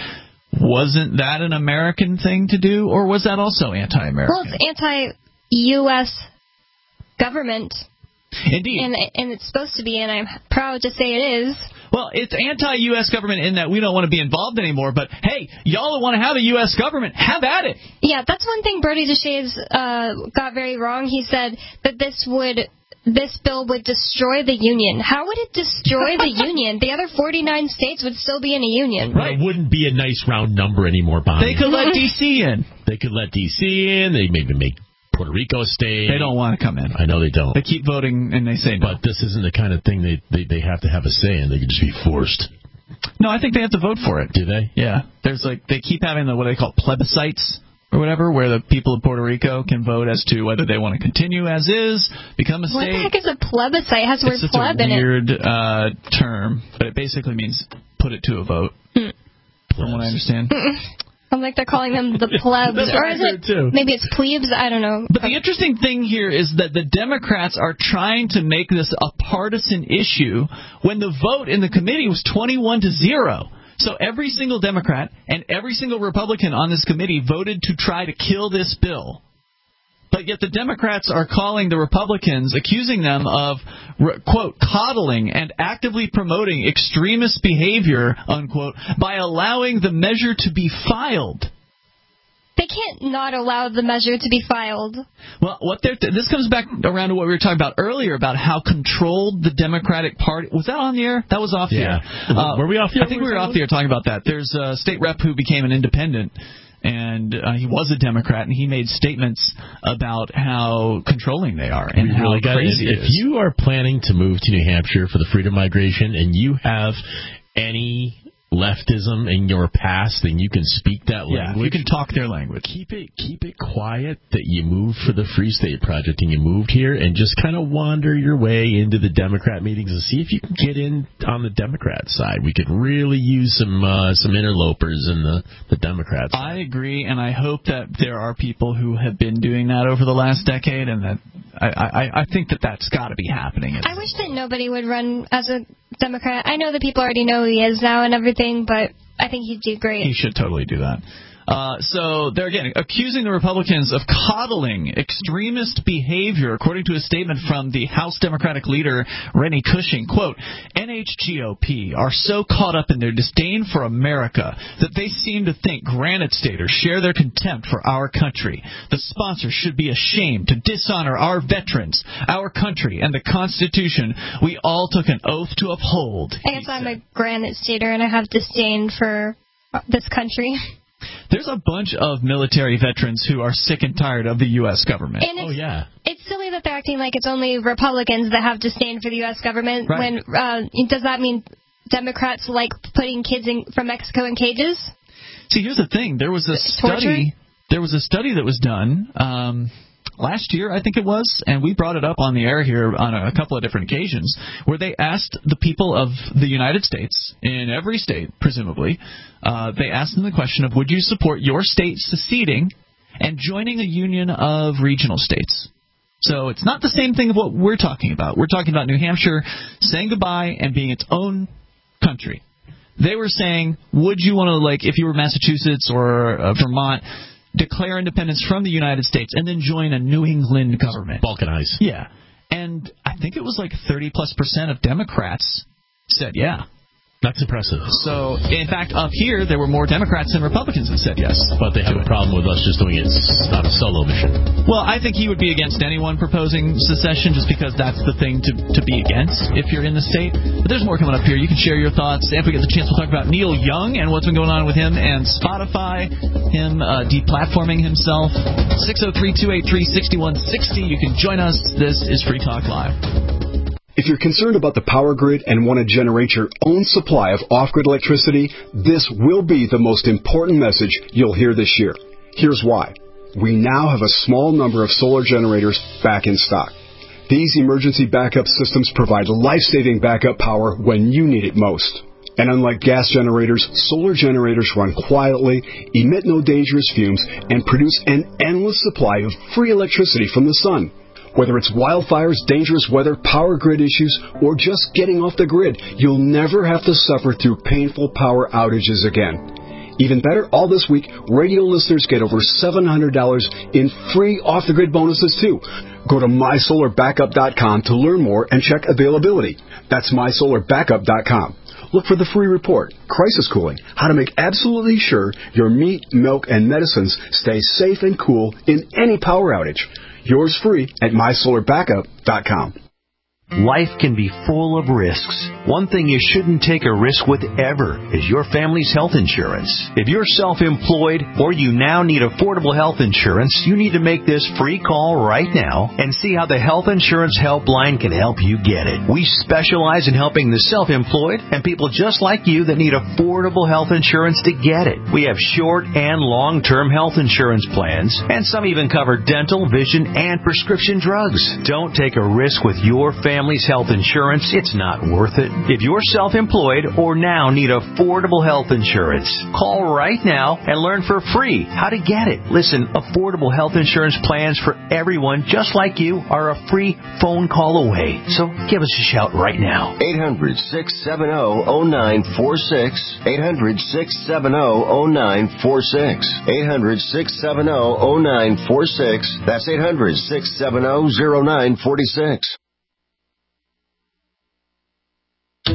Speaker 2: wasn't that an American thing to do, or was that also anti-American?
Speaker 3: Well, it's anti-U S government.
Speaker 2: Indeed.
Speaker 3: And, and it's supposed to be, and I'm proud to say it is.
Speaker 2: Well, it's anti-U S government in that we don't want to be involved anymore, but hey, y'all want to have a U S government, have at it.
Speaker 3: Yeah, that's one thing Bertie Deshaies uh, got very wrong. He said that this would... this bill would destroy the Union. How would it destroy the Union? The other forty-nine states would still be in a union.
Speaker 5: Right. It wouldn't be a nice round number anymore, Bonnie.
Speaker 2: They could let D C in.
Speaker 5: They could let D C in. They maybe make Puerto Rico a state.
Speaker 2: They don't want to come in.
Speaker 5: I know they don't.
Speaker 2: They keep voting and they say no.
Speaker 5: But this isn't the kind of thing they, they, they have to have a say in. They could just be forced.
Speaker 2: No, I think they have to vote for it.
Speaker 5: Do they?
Speaker 2: Yeah. There's like, they keep having the, what they call plebiscites or whatever, where the people of Puerto Rico can vote as to whether they want to continue as is, become a state.
Speaker 3: What the heck is a plebiscite? It has the word pleb in it.
Speaker 2: It's such a weird uh, term, but it basically means put it to a vote, mm. from what I understand.
Speaker 3: Mm-mm. I'm like they're calling them the plebs.
Speaker 2: That's
Speaker 3: or
Speaker 2: what
Speaker 3: is
Speaker 2: I heard
Speaker 3: it,
Speaker 2: too.
Speaker 3: Maybe it's plebes? I don't know.
Speaker 2: But the interesting thing here is that the Democrats are trying to make this a partisan issue when the vote in the committee was twenty-one to zero. So every single Democrat and every single Republican on this committee voted to try to kill this bill. But yet the Democrats are calling the Republicans, accusing them of, quote, coddling and actively promoting extremist behavior, unquote, by allowing the measure to be filed.
Speaker 3: They can't not allow the measure to be filed.
Speaker 2: Well, what they're th- this comes back around to what we were talking about earlier about how controlled the Democratic Party. Was that on the air? That was off the
Speaker 5: yeah.
Speaker 2: air.
Speaker 5: Uh, were we off the air?
Speaker 2: I think we were off the air talking about that. There's a state rep who became an independent, and uh, he was a Democrat, and he made statements about how controlling they are and how
Speaker 5: really
Speaker 2: crazy
Speaker 5: if,
Speaker 2: it is.
Speaker 5: If you are planning to move to New Hampshire for the freedom migration and you have any leftism in your past, then you can speak that
Speaker 2: yeah,
Speaker 5: language.
Speaker 2: You can talk their language.
Speaker 5: Keep it keep it quiet that you moved for the Free State Project and you moved here, and just kind of wander your way into the Democrat meetings and see if you can get in on the Democrat side. We could really use some uh, some interlopers in the, the Democrat side.
Speaker 2: I agree, and I hope that there are people who have been doing that over the last decade, and that I, I, I think that that's got to be happening. It's,
Speaker 3: I wish that nobody would run as a Democrat. I know that people already know who he is now and everything, but I think he'd do great.
Speaker 2: He should totally do that. Uh, so they're, again, accusing the Republicans of coddling extremist behavior, according to a statement from the House Democratic leader, Rennie Cushing. Quote, N H G O P are so caught up in their disdain for America that they seem to think Granite Staters share their contempt for our country. The sponsors should be ashamed to dishonor our veterans, our country, and the Constitution we all took an oath to uphold.
Speaker 3: I guess I'm a Granite Stater, and I have disdain for this country.
Speaker 2: There's a bunch of military veterans who are sick and tired of the U S government.
Speaker 3: Oh,
Speaker 5: yeah.
Speaker 3: It's silly that they're acting like it's only Republicans that have disdain for the U S government.
Speaker 2: Right.
Speaker 3: When uh, does that mean Democrats like putting kids in, from Mexico in cages?
Speaker 2: See, here's the thing. There was a
Speaker 3: Torture?
Speaker 2: study. There was a study that was done um, last year, I think it was, and we brought it up on the air here on a couple of different occasions, where they asked the people of the United States, in every state, presumably, uh, they asked them the question of, would you support your state seceding and joining a union of regional states? So it's not the same thing of what we're talking about. We're talking about New Hampshire saying goodbye and being its own country. They were saying, would you want to, like, if you were Massachusetts or uh, Vermont, declare independence from the United States and then join a New England government?
Speaker 5: Balkanize.
Speaker 2: Yeah. And I think it was like thirty plus percent of Democrats said yeah.
Speaker 5: That's impressive.
Speaker 2: So, in fact, up here, there were more Democrats than Republicans that said yes.
Speaker 5: But they have a problem with us just doing it on a solo mission.
Speaker 2: Well, I think he would be against anyone proposing secession just because that's the thing to, to be against if you're in the state. But there's more coming up here. You can share your thoughts. If we get the chance, we'll talk about Neil Young and what's been going on with him and Spotify, him uh, deplatforming himself. six oh three, two eight three, six one six oh. You can join us. This is Free Talk Live.
Speaker 17: If you're concerned about the power grid and want to generate your own supply of off-grid electricity, this will be the most important message you'll hear this year. Here's why. We now have a small number of solar generators back in stock. These emergency backup systems provide life-saving backup power when you need it most. And unlike gas generators, solar generators run quietly, emit no dangerous fumes, and produce an endless supply of free electricity from the sun. Whether it's wildfires, dangerous weather, power grid issues, or just getting off the grid, you'll never have to suffer through painful power outages again. Even better, all this week, radio listeners get over seven hundred dollars in free off-the-grid bonuses, too. Go to my solar backup dot com to learn more and check availability. That's my solar backup dot com. Look for the free report, Crisis Cooling, how to make absolutely sure your meat, milk, and medicines stay safe and cool in any power outage. Yours free at my solar backup dot com.
Speaker 18: Life can be full of risks. One thing you shouldn't take a risk with ever is your family's health insurance. If you're self-employed or you now need affordable health insurance, you need to make this free call right now and see how the Health Insurance Helpline can help you get it. We specialize in helping the self-employed and people just like you that need affordable health insurance to get it. We have short and long-term health insurance plans, and some even cover dental, vision, and prescription drugs. Don't take a risk with your family. Family's health insurance, it's not worth it. If you're self-employed or now need affordable health insurance, call right now and learn for free how to get it. Listen, affordable health insurance plans for everyone just like you are a free phone call away. So give us a shout right now.
Speaker 11: eight hundred, six seven zero, zero nine four six. eight hundred, six seven zero, zero nine four six. eight hundred, six seven zero, zero nine four six. That's eight hundred, six seven zero, zero nine four six.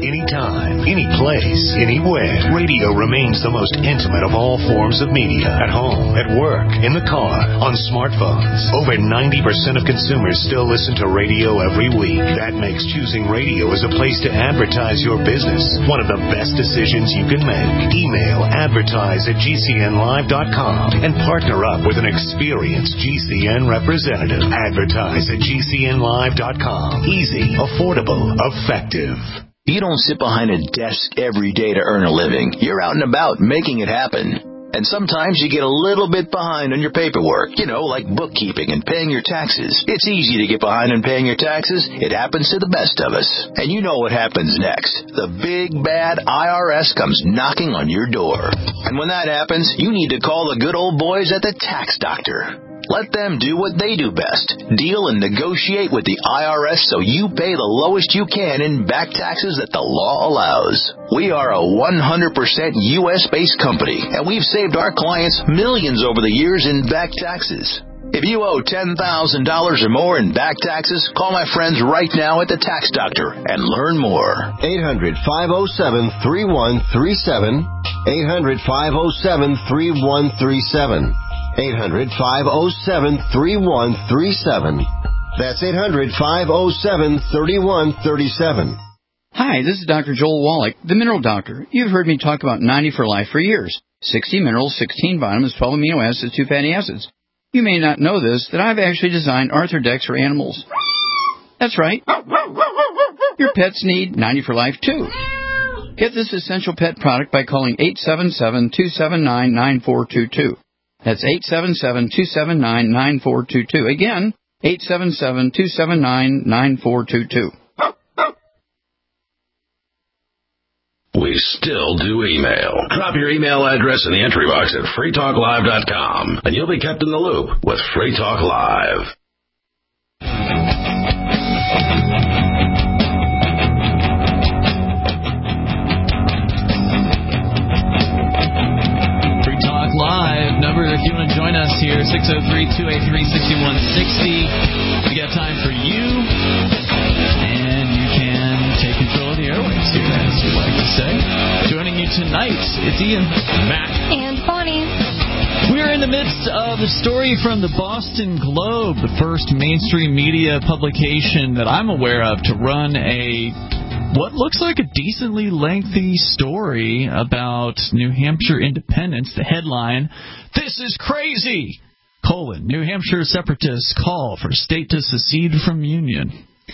Speaker 12: anytime, any place, anywhere. Radio remains the most intimate of all forms of media. At home, at work, in the car, on smartphones. Over ninety percent of consumers still listen to radio every week. That makes choosing radio as a place to advertise your business one of the best decisions you can make. Email advertise at G C N live dot com and partner up with an experienced G C N representative. Advertise at G C N live dot com. Easy, affordable, effective.
Speaker 19: You don't sit behind a desk every day to earn a living. You're out and about making it happen. And sometimes you get a little bit behind on your paperwork, you know, like bookkeeping and paying your taxes. It's easy to get behind on paying your taxes. It happens to the best of us. And you know what happens next. The big, bad I R S comes knocking on your door. And when that happens, you need to call the good old boys at the Tax Doctor. Let them do what they do best. Deal and negotiate with the I R S so you pay the lowest you can in back taxes that the law allows. We are a one hundred percent U S-based company, and we've saved our clients millions over the years in back taxes. If you owe ten thousand dollars or more in back taxes, call my friends right now at the Tax Doctor and learn more.
Speaker 11: eight hundred, five oh seven, three one three seven. eight hundred, five oh seven, three one three seven. eight hundred, five oh seven, three one three seven. That's eight hundred, five oh seven, three one three seven.
Speaker 20: Hi, this is Doctor Joel Wallach, the Mineral Doctor. You've heard me talk about ninety for Life for years. sixty minerals, sixteen vitamins, twelve amino acids, two fatty acids. You may not know this, that I've actually designed Arthrodex for animals. That's right. Your pets need ninety for Life, too. Get this essential pet product by calling eight seven seven, two seven nine, nine four two two. That's eight seven seven, two seven nine, nine four two two. Again, eight seven seven, two seven nine, nine four two two.
Speaker 10: We still do email. Drop your email address in the entry box at free talk live dot com, and you'll be kept in the loop with Free Talk Live.
Speaker 2: Live number if you want to join us here, six oh three, two eight three, six one six oh. We got time for you, and you can take control of the airwaves here, as we like to say. Joining you tonight, it's Ian, Matt,
Speaker 3: and Bonnie.
Speaker 2: We're in the midst of a story from the Boston Globe, the first mainstream media publication that I'm aware of to run a what looks like a decently lengthy story about New Hampshire independence. The headline, "This is crazy!" colon, New Hampshire separatists call for state to secede from union.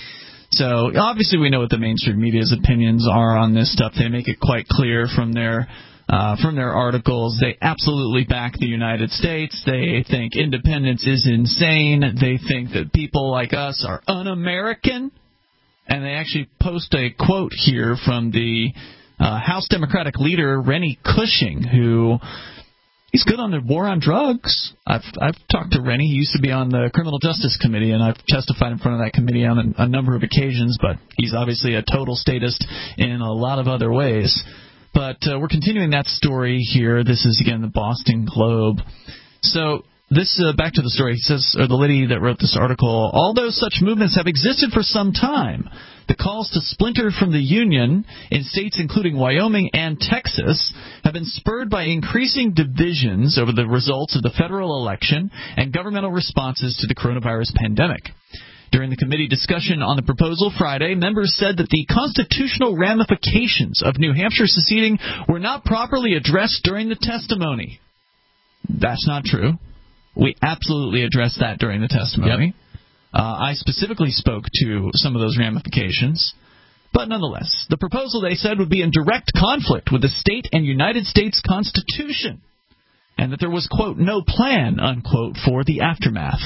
Speaker 2: So, obviously we know what the mainstream media's opinions are on this stuff. They make it quite clear from their uh, from their articles. They absolutely back the United States. They think independence is insane. They think that people like us are un-American. And they actually post a quote here from the uh, House Democratic leader, Rennie Cushing, who he's good on the war on drugs. I've I've talked to Rennie. He used to be on the Criminal Justice Committee, and I've testified in front of that committee on a, a number of occasions, but he's obviously a total statist in a lot of other ways. But uh, we're continuing that story here. This is, again, the Boston Globe. So this, uh, back to the story, he says, or the lady that wrote this article, although such movements have existed for some time, the calls to splinter from the Union in states including Wyoming and Texas have been spurred by increasing divisions over the results of the federal election and governmental responses to the coronavirus pandemic. During the committee discussion on the proposal Friday, members said that the constitutional ramifications of New Hampshire seceding were not properly addressed during the testimony. That's not true. We absolutely addressed that during the testimony. Yep. Uh, I specifically spoke to some of those ramifications. But nonetheless, the proposal, they said, would be in direct conflict with the state and United States Constitution, and that there was, quote, no plan, unquote, for the aftermath.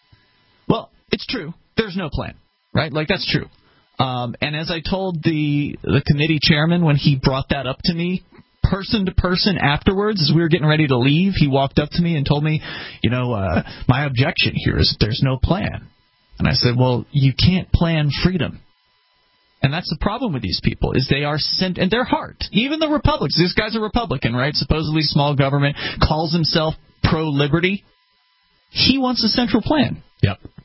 Speaker 2: Well, it's true. There's no plan, right? Like, that's true. Um, and as I told the the committee chairman when he brought that up to me, person to person afterwards, as we were getting ready to leave, he walked up to me and told me, you know, uh, my objection here is that there's no plan. And I said, well, you can't plan freedom. And that's the problem with these people, is they are sent, and their heart, even the Republicans, this guy's a Republican, right, supposedly small government, calls himself pro-liberty. He wants a central plan.
Speaker 5: Yep.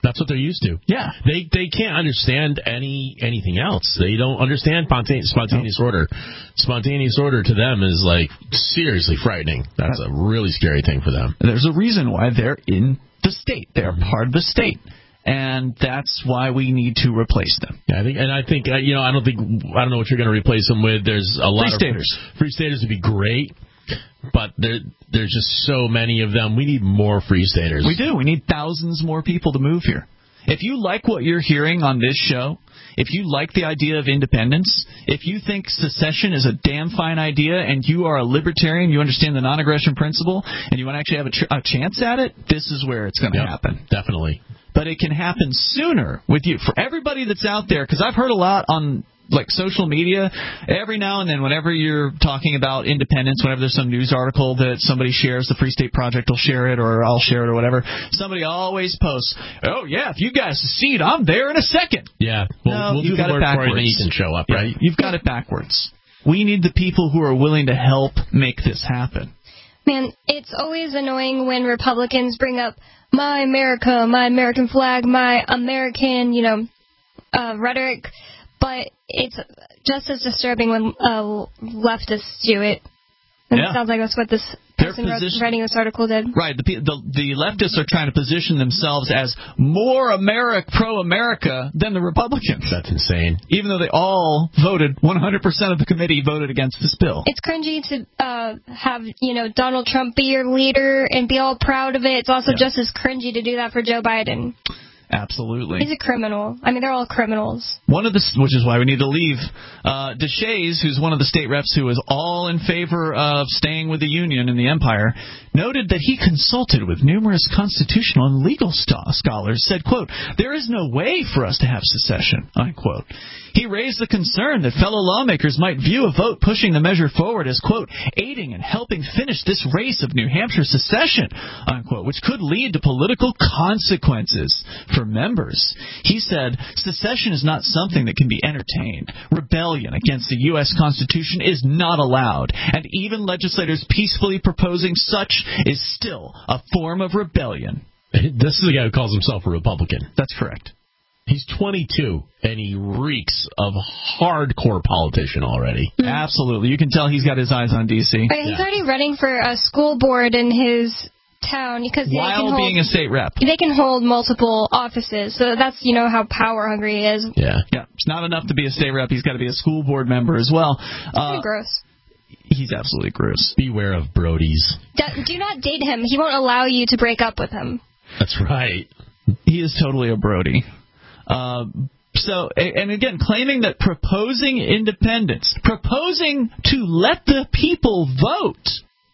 Speaker 5: That's what they're used to.
Speaker 21: Yeah.
Speaker 5: They they can't understand any anything else. They don't understand spontaneous, spontaneous no. order. Spontaneous order to them is, like, seriously frightening. That's a really scary thing for them.
Speaker 21: There's a reason why they're in the state. They're part of the state. And that's why we need to replace them.
Speaker 5: Yeah, I think, and I think, uh, you know, I don't think, I don't know what you're going to replace them with. There's a lot
Speaker 21: free
Speaker 5: of
Speaker 21: staters.
Speaker 5: Free staters would be great, but there, there's just so many of them. We need more free staters.
Speaker 21: We do. We need thousands more people to move here. If you like what you're hearing on this show, if you like the idea of independence, if you think secession is a damn fine idea and you are a libertarian, you understand the non-aggression principle, and you want to actually have a, tr- a chance at it, this is where it's going to
Speaker 5: yep,
Speaker 21: happen.
Speaker 5: Definitely.
Speaker 21: But it can happen sooner with you. For everybody that's out there, because I've heard a lot on like social media, every now and then whenever you're talking about independence, whenever there's some news article that somebody shares, the Free State Project will share it, or I'll share it, or whatever, somebody always posts, oh, yeah, if you guys secede, I'm there in a second.
Speaker 5: Yeah, well,
Speaker 21: no,
Speaker 5: we'll
Speaker 21: you've
Speaker 5: do
Speaker 21: got
Speaker 5: the
Speaker 21: it
Speaker 5: work
Speaker 21: backwards.
Speaker 5: for you, and then you can show up,
Speaker 21: yeah,
Speaker 5: right?
Speaker 21: You've got it backwards. We need the people who are willing to help make this happen.
Speaker 3: Man, it's always annoying when Republicans bring up my America, my American flag, my American, you know, uh, rhetoric, but it's just as disturbing when uh, leftists do it. And
Speaker 21: yeah.
Speaker 3: It sounds like that's what this person wrote, writing this article did.
Speaker 21: Right. The, the the leftists are trying to position themselves as more America, pro-America than the Republicans.
Speaker 5: That's insane.
Speaker 21: Even though they all voted, one hundred percent of the committee voted against this bill.
Speaker 3: It's cringy to uh, have, you know, Donald Trump be your leader and be all proud of it. It's also yeah. just as cringy to do that for Joe Biden.
Speaker 21: Absolutely.
Speaker 3: He's a criminal. I mean, they're all criminals.
Speaker 21: One of the, which is why we need to leave. Uh, DeShays, who's one of the state reps who is all in favor of staying with the Union and the Empire, noted that he consulted with numerous constitutional and legal st- scholars, said, quote, there is no way for us to have secession, unquote. He raised the concern that fellow lawmakers might view a vote pushing the measure forward as, quote, aiding and helping finish this race of New Hampshire secession, unquote, which could lead to political consequences for members. He said, secession is not something that can be entertained. Rebellion against the U S Constitution is not allowed, and even legislators peacefully proposing such is still a form of rebellion.
Speaker 5: This is a guy who calls himself a Republican.
Speaker 21: That's correct.
Speaker 5: He's twenty-two, and he reeks of hardcore politician already.
Speaker 21: Mm-hmm. Absolutely. You can tell he's got his eyes on D C.
Speaker 3: But he's yeah. already running for a school board in his town because
Speaker 21: while
Speaker 3: they can hold,
Speaker 21: being a state rep.
Speaker 3: They can hold multiple offices, so that's, you know, how power hungry he is.
Speaker 21: Yeah. Yeah. It's not enough to be a state rep. He's got to be a school board member as well.
Speaker 3: It's uh, pretty gross.
Speaker 21: He's absolutely gross.
Speaker 5: Beware of Brodies.
Speaker 3: Do, do not date him. He won't allow you to break up with him.
Speaker 5: That's right.
Speaker 21: He is totally a Brody. Uh, so, and again, claiming that proposing independence, proposing to let the people vote,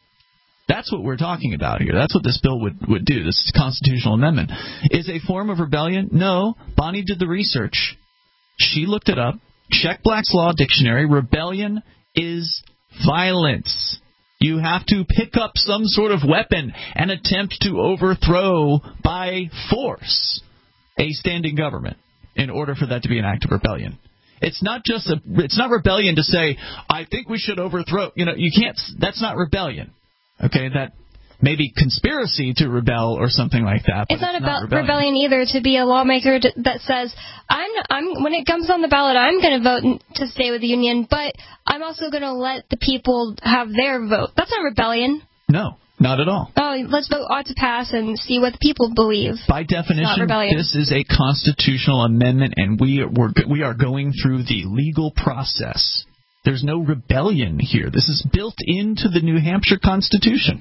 Speaker 21: that's what we're talking about here. That's what this bill would, would do, this constitutional amendment. Is a form of rebellion? No. Bonnie did the research. She looked it up. Check Black's Law Dictionary. Rebellion is violence. You have to pick up some sort of weapon and attempt to overthrow by force a standing government in order for that to be an act of rebellion. It's not just a, it's not rebellion to say, I think we should overthrow, you know, you can't, that's not rebellion. Okay, that may be conspiracy to rebel or something like that. But
Speaker 3: it's not
Speaker 21: it's
Speaker 3: about
Speaker 21: not rebellion.
Speaker 3: rebellion either to be a lawmaker to, that says, I'm, I'm, when it comes on the ballot, I'm going to vote to stay with the Union, but I'm also going to let the people have their vote. That's not rebellion.
Speaker 21: No. Not at all.
Speaker 3: Oh, let's vote ought to pass and see what the people believe.
Speaker 21: By definition, this is a constitutional amendment, and we we're, we are going through the legal process. There's no rebellion here. This is built into the New Hampshire Constitution.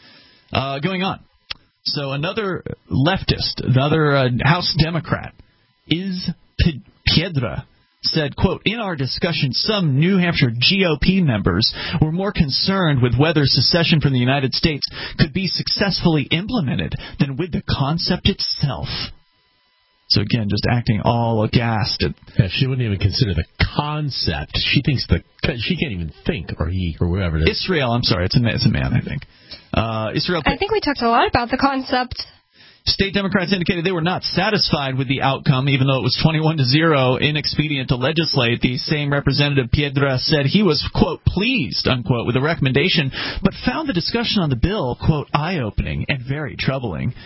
Speaker 21: Uh, going on. So another leftist, another uh, House Democrat, is Piedra, said, quote, in our discussion, some New Hampshire G O P members were more concerned with whether secession from the United States could be successfully implemented than with the concept itself. So again, just acting all aghast at.
Speaker 5: Yeah, she wouldn't even consider the concept. She thinks the she can't even think, or he, or whoever it is.
Speaker 21: Israel, I'm sorry, it's a it's a man, I think. Uh, Israel.
Speaker 3: I think we talked a lot about the concept.
Speaker 21: State Democrats indicated they were not satisfied with the outcome, even though it was twenty-one to zero, inexpedient to legislate. The same Representative Piedra said he was, quote, pleased, unquote, with the recommendation, but found the discussion on the bill, quote, eye-opening and very troubling.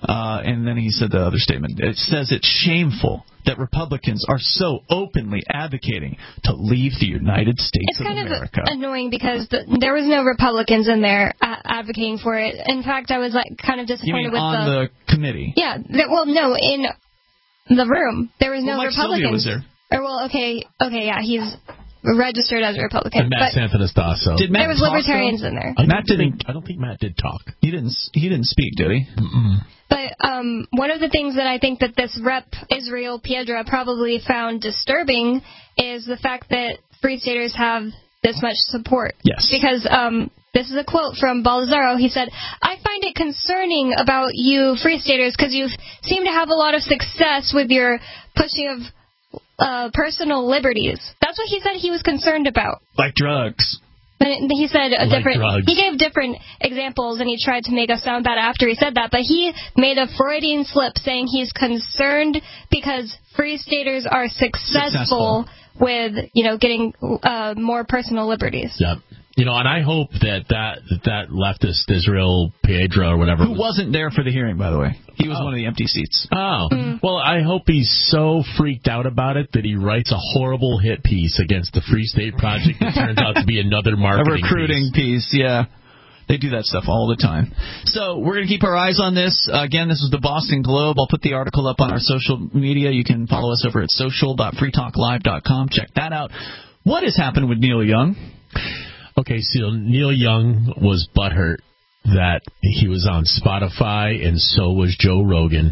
Speaker 21: Uh, and then he said the other statement. It says it's shameful that Republicans are so openly advocating to leave the United States
Speaker 3: it's
Speaker 21: of
Speaker 3: kind
Speaker 21: America.
Speaker 3: Of annoying because the, there was no Republicans in there uh, advocating for it. In fact, I was like kind of disappointed
Speaker 21: you mean
Speaker 3: with
Speaker 21: on
Speaker 3: the,
Speaker 21: the committee.
Speaker 3: Yeah, the, well, no, in the room there was no
Speaker 21: well, Mike
Speaker 3: Republicans.
Speaker 21: Sylvia was there.
Speaker 3: Or well, okay, okay, yeah, he's registered as a Republican.
Speaker 5: And Matt Santonastasso.
Speaker 21: Did Matt
Speaker 3: there was
Speaker 21: talk,
Speaker 3: libertarians
Speaker 21: though?
Speaker 3: in there.
Speaker 5: I
Speaker 21: Matt didn't.
Speaker 5: Think, I don't think Matt did talk.
Speaker 21: He didn't. He didn't speak, did he?
Speaker 5: Mm-mm.
Speaker 3: But um, one of the things that I think that this Rep Israel Piedra probably found disturbing is the fact that Free Staters have this much support.
Speaker 21: Yes.
Speaker 3: Because um, this is a quote from Baldassaro. He said, "I find it concerning about you Free Staters because you seem to have a lot of success with your pushing of uh, personal liberties." That's what he said he was concerned about.
Speaker 21: Like drugs.
Speaker 3: And he said a
Speaker 5: like
Speaker 3: different.
Speaker 5: Drugs.
Speaker 3: He gave different examples, and he tried to make us sound bad after he said that. But he made a Freudian slip, saying he's concerned because Free Staters are successful, successful. with, you know, getting uh, more personal liberties.
Speaker 5: Yep. You know, and I hope that that that, that leftist Israel Piedra or whatever,
Speaker 21: who was, wasn't there for the hearing, by the way, he was
Speaker 5: oh.
Speaker 21: one of the empty seats.
Speaker 5: Oh,
Speaker 3: mm.
Speaker 5: Well, I hope he's so freaked out about it that he writes a horrible hit piece against the Free State Project that turns out to be another marketing
Speaker 21: a recruiting piece. piece. Yeah. They do that stuff all the time. So we're going to keep our eyes on this. Uh, again, this is the Boston Globe. I'll put the article up on our social media. You can follow us over at social dot free talk live dot com. Check that out. What has happened with Neil Young?
Speaker 5: Okay, so Neil Young was butthurt that he was on Spotify, and so was Joe Rogan.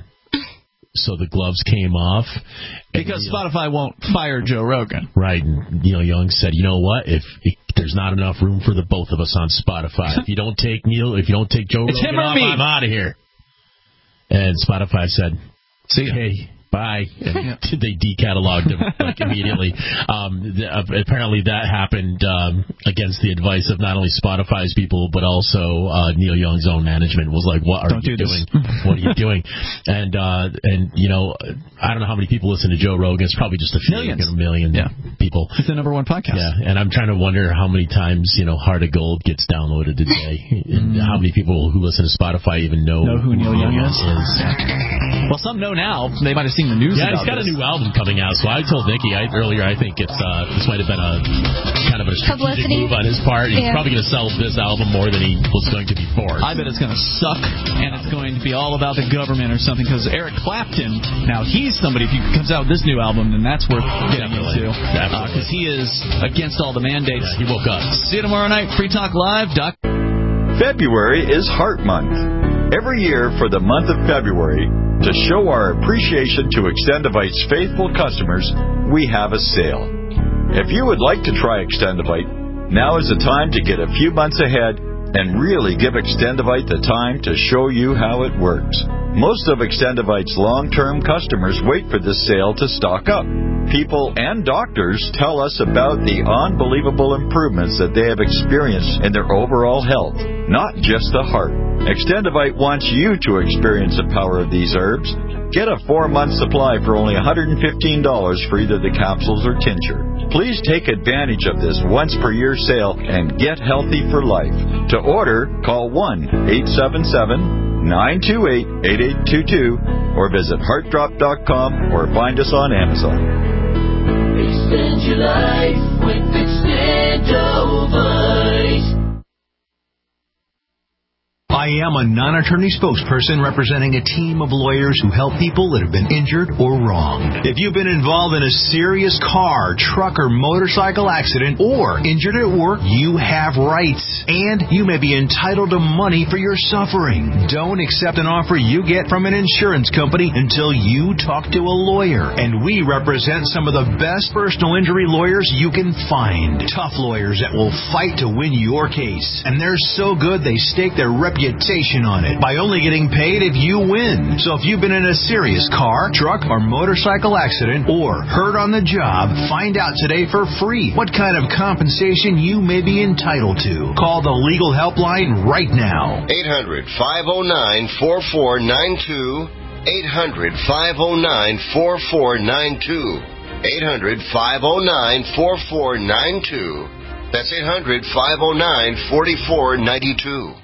Speaker 5: So the gloves came off.
Speaker 21: Because Neil, Spotify won't fire Joe Rogan.
Speaker 5: Right, and Neil Young said, you know what, if, if there's not enough room for the both of us on Spotify, if you don't take Neil, if you don't take Joe
Speaker 21: it's
Speaker 5: Rogan off, me. I'm out of here. And Spotify said,
Speaker 21: see ya.
Speaker 5: Hey, bye. And they decatalogued him like immediately. Um, the, uh, apparently that happened um, against the advice of not only Spotify's people, but also uh, Neil Young's own management was like, what are
Speaker 21: Don't
Speaker 5: you
Speaker 21: do
Speaker 5: doing? What are you doing? And, uh, and you know, I don't know how many people listen to Joe Rogan. It's probably just a few.
Speaker 21: Millions.
Speaker 5: A million
Speaker 21: yeah.
Speaker 5: people.
Speaker 21: It's the number one podcast.
Speaker 5: Yeah, and I'm trying to wonder how many times, you know, Heart of Gold gets downloaded a day. And
Speaker 21: mm.
Speaker 5: how many people who listen to Spotify even know,
Speaker 21: know who Neil Young is?
Speaker 5: is.
Speaker 21: Well, some know now. They might have seen the news
Speaker 5: yeah,
Speaker 21: about
Speaker 5: he's got
Speaker 21: this.
Speaker 5: a new album coming out. So I told Nikki I, earlier, I think it's uh, this might have been a kind of a strategic
Speaker 3: Publicity.
Speaker 5: move on his part. He's
Speaker 3: yeah.
Speaker 5: probably going to sell this album more than he was going to before.
Speaker 21: I bet it's going to suck, and it's going to be all about the government or something, because Eric Clapton, now he's somebody, if he comes out with this new album, then that's worth getting
Speaker 5: Definitely.
Speaker 21: into. Because uh, he is against all the mandates.
Speaker 5: Yeah, he woke up.
Speaker 21: See you tomorrow night, Free Talk Live. Doc-
Speaker 1: February is Heart Month. Every year for the month of February, to show our appreciation to Extendivite's faithful customers, we have a sale. If you would like to try Extendivite, now is the time to get a few months ahead and really give Extendivite the time to show you how it works. Most of Extendivite's long-term customers wait for this sale to stock up. People and doctors tell us about the unbelievable improvements that they have experienced in their overall health, not just the heart. Extendivite wants you to experience the power of these herbs. Get a four-month supply for only one hundred fifteen dollars for either the capsules or tincture. Please take advantage of this once-per-year sale and get healthy for life. To order, call one eight seven seven, nine two eight, eight eight two two or visit heart drop dot com or find us on Amazon.
Speaker 22: Extend your life with Extendovite.
Speaker 18: I am a non-attorney spokesperson representing a team of lawyers who help people that have been injured or wronged. If you've been involved in a serious car, truck, or motorcycle accident or injured at work, you have rights, and you may be entitled to money for your suffering. Don't accept an offer you get from an insurance company until you talk to a lawyer, and we represent some of the best personal injury lawyers you can find. Tough lawyers that will fight to win your case, and they're so good they stake their reputation on it by only getting paid if you win. So if you've been in a serious car, truck, or motorcycle accident or hurt on the job, find out today for free what kind of compensation you may be entitled to. Call the legal helpline right now.
Speaker 11: eight hundred, five oh nine, four four nine two. eight hundred, five oh nine, four four nine two. eight hundred, five oh nine, four four nine two. That's eight hundred, five oh nine, four four nine two.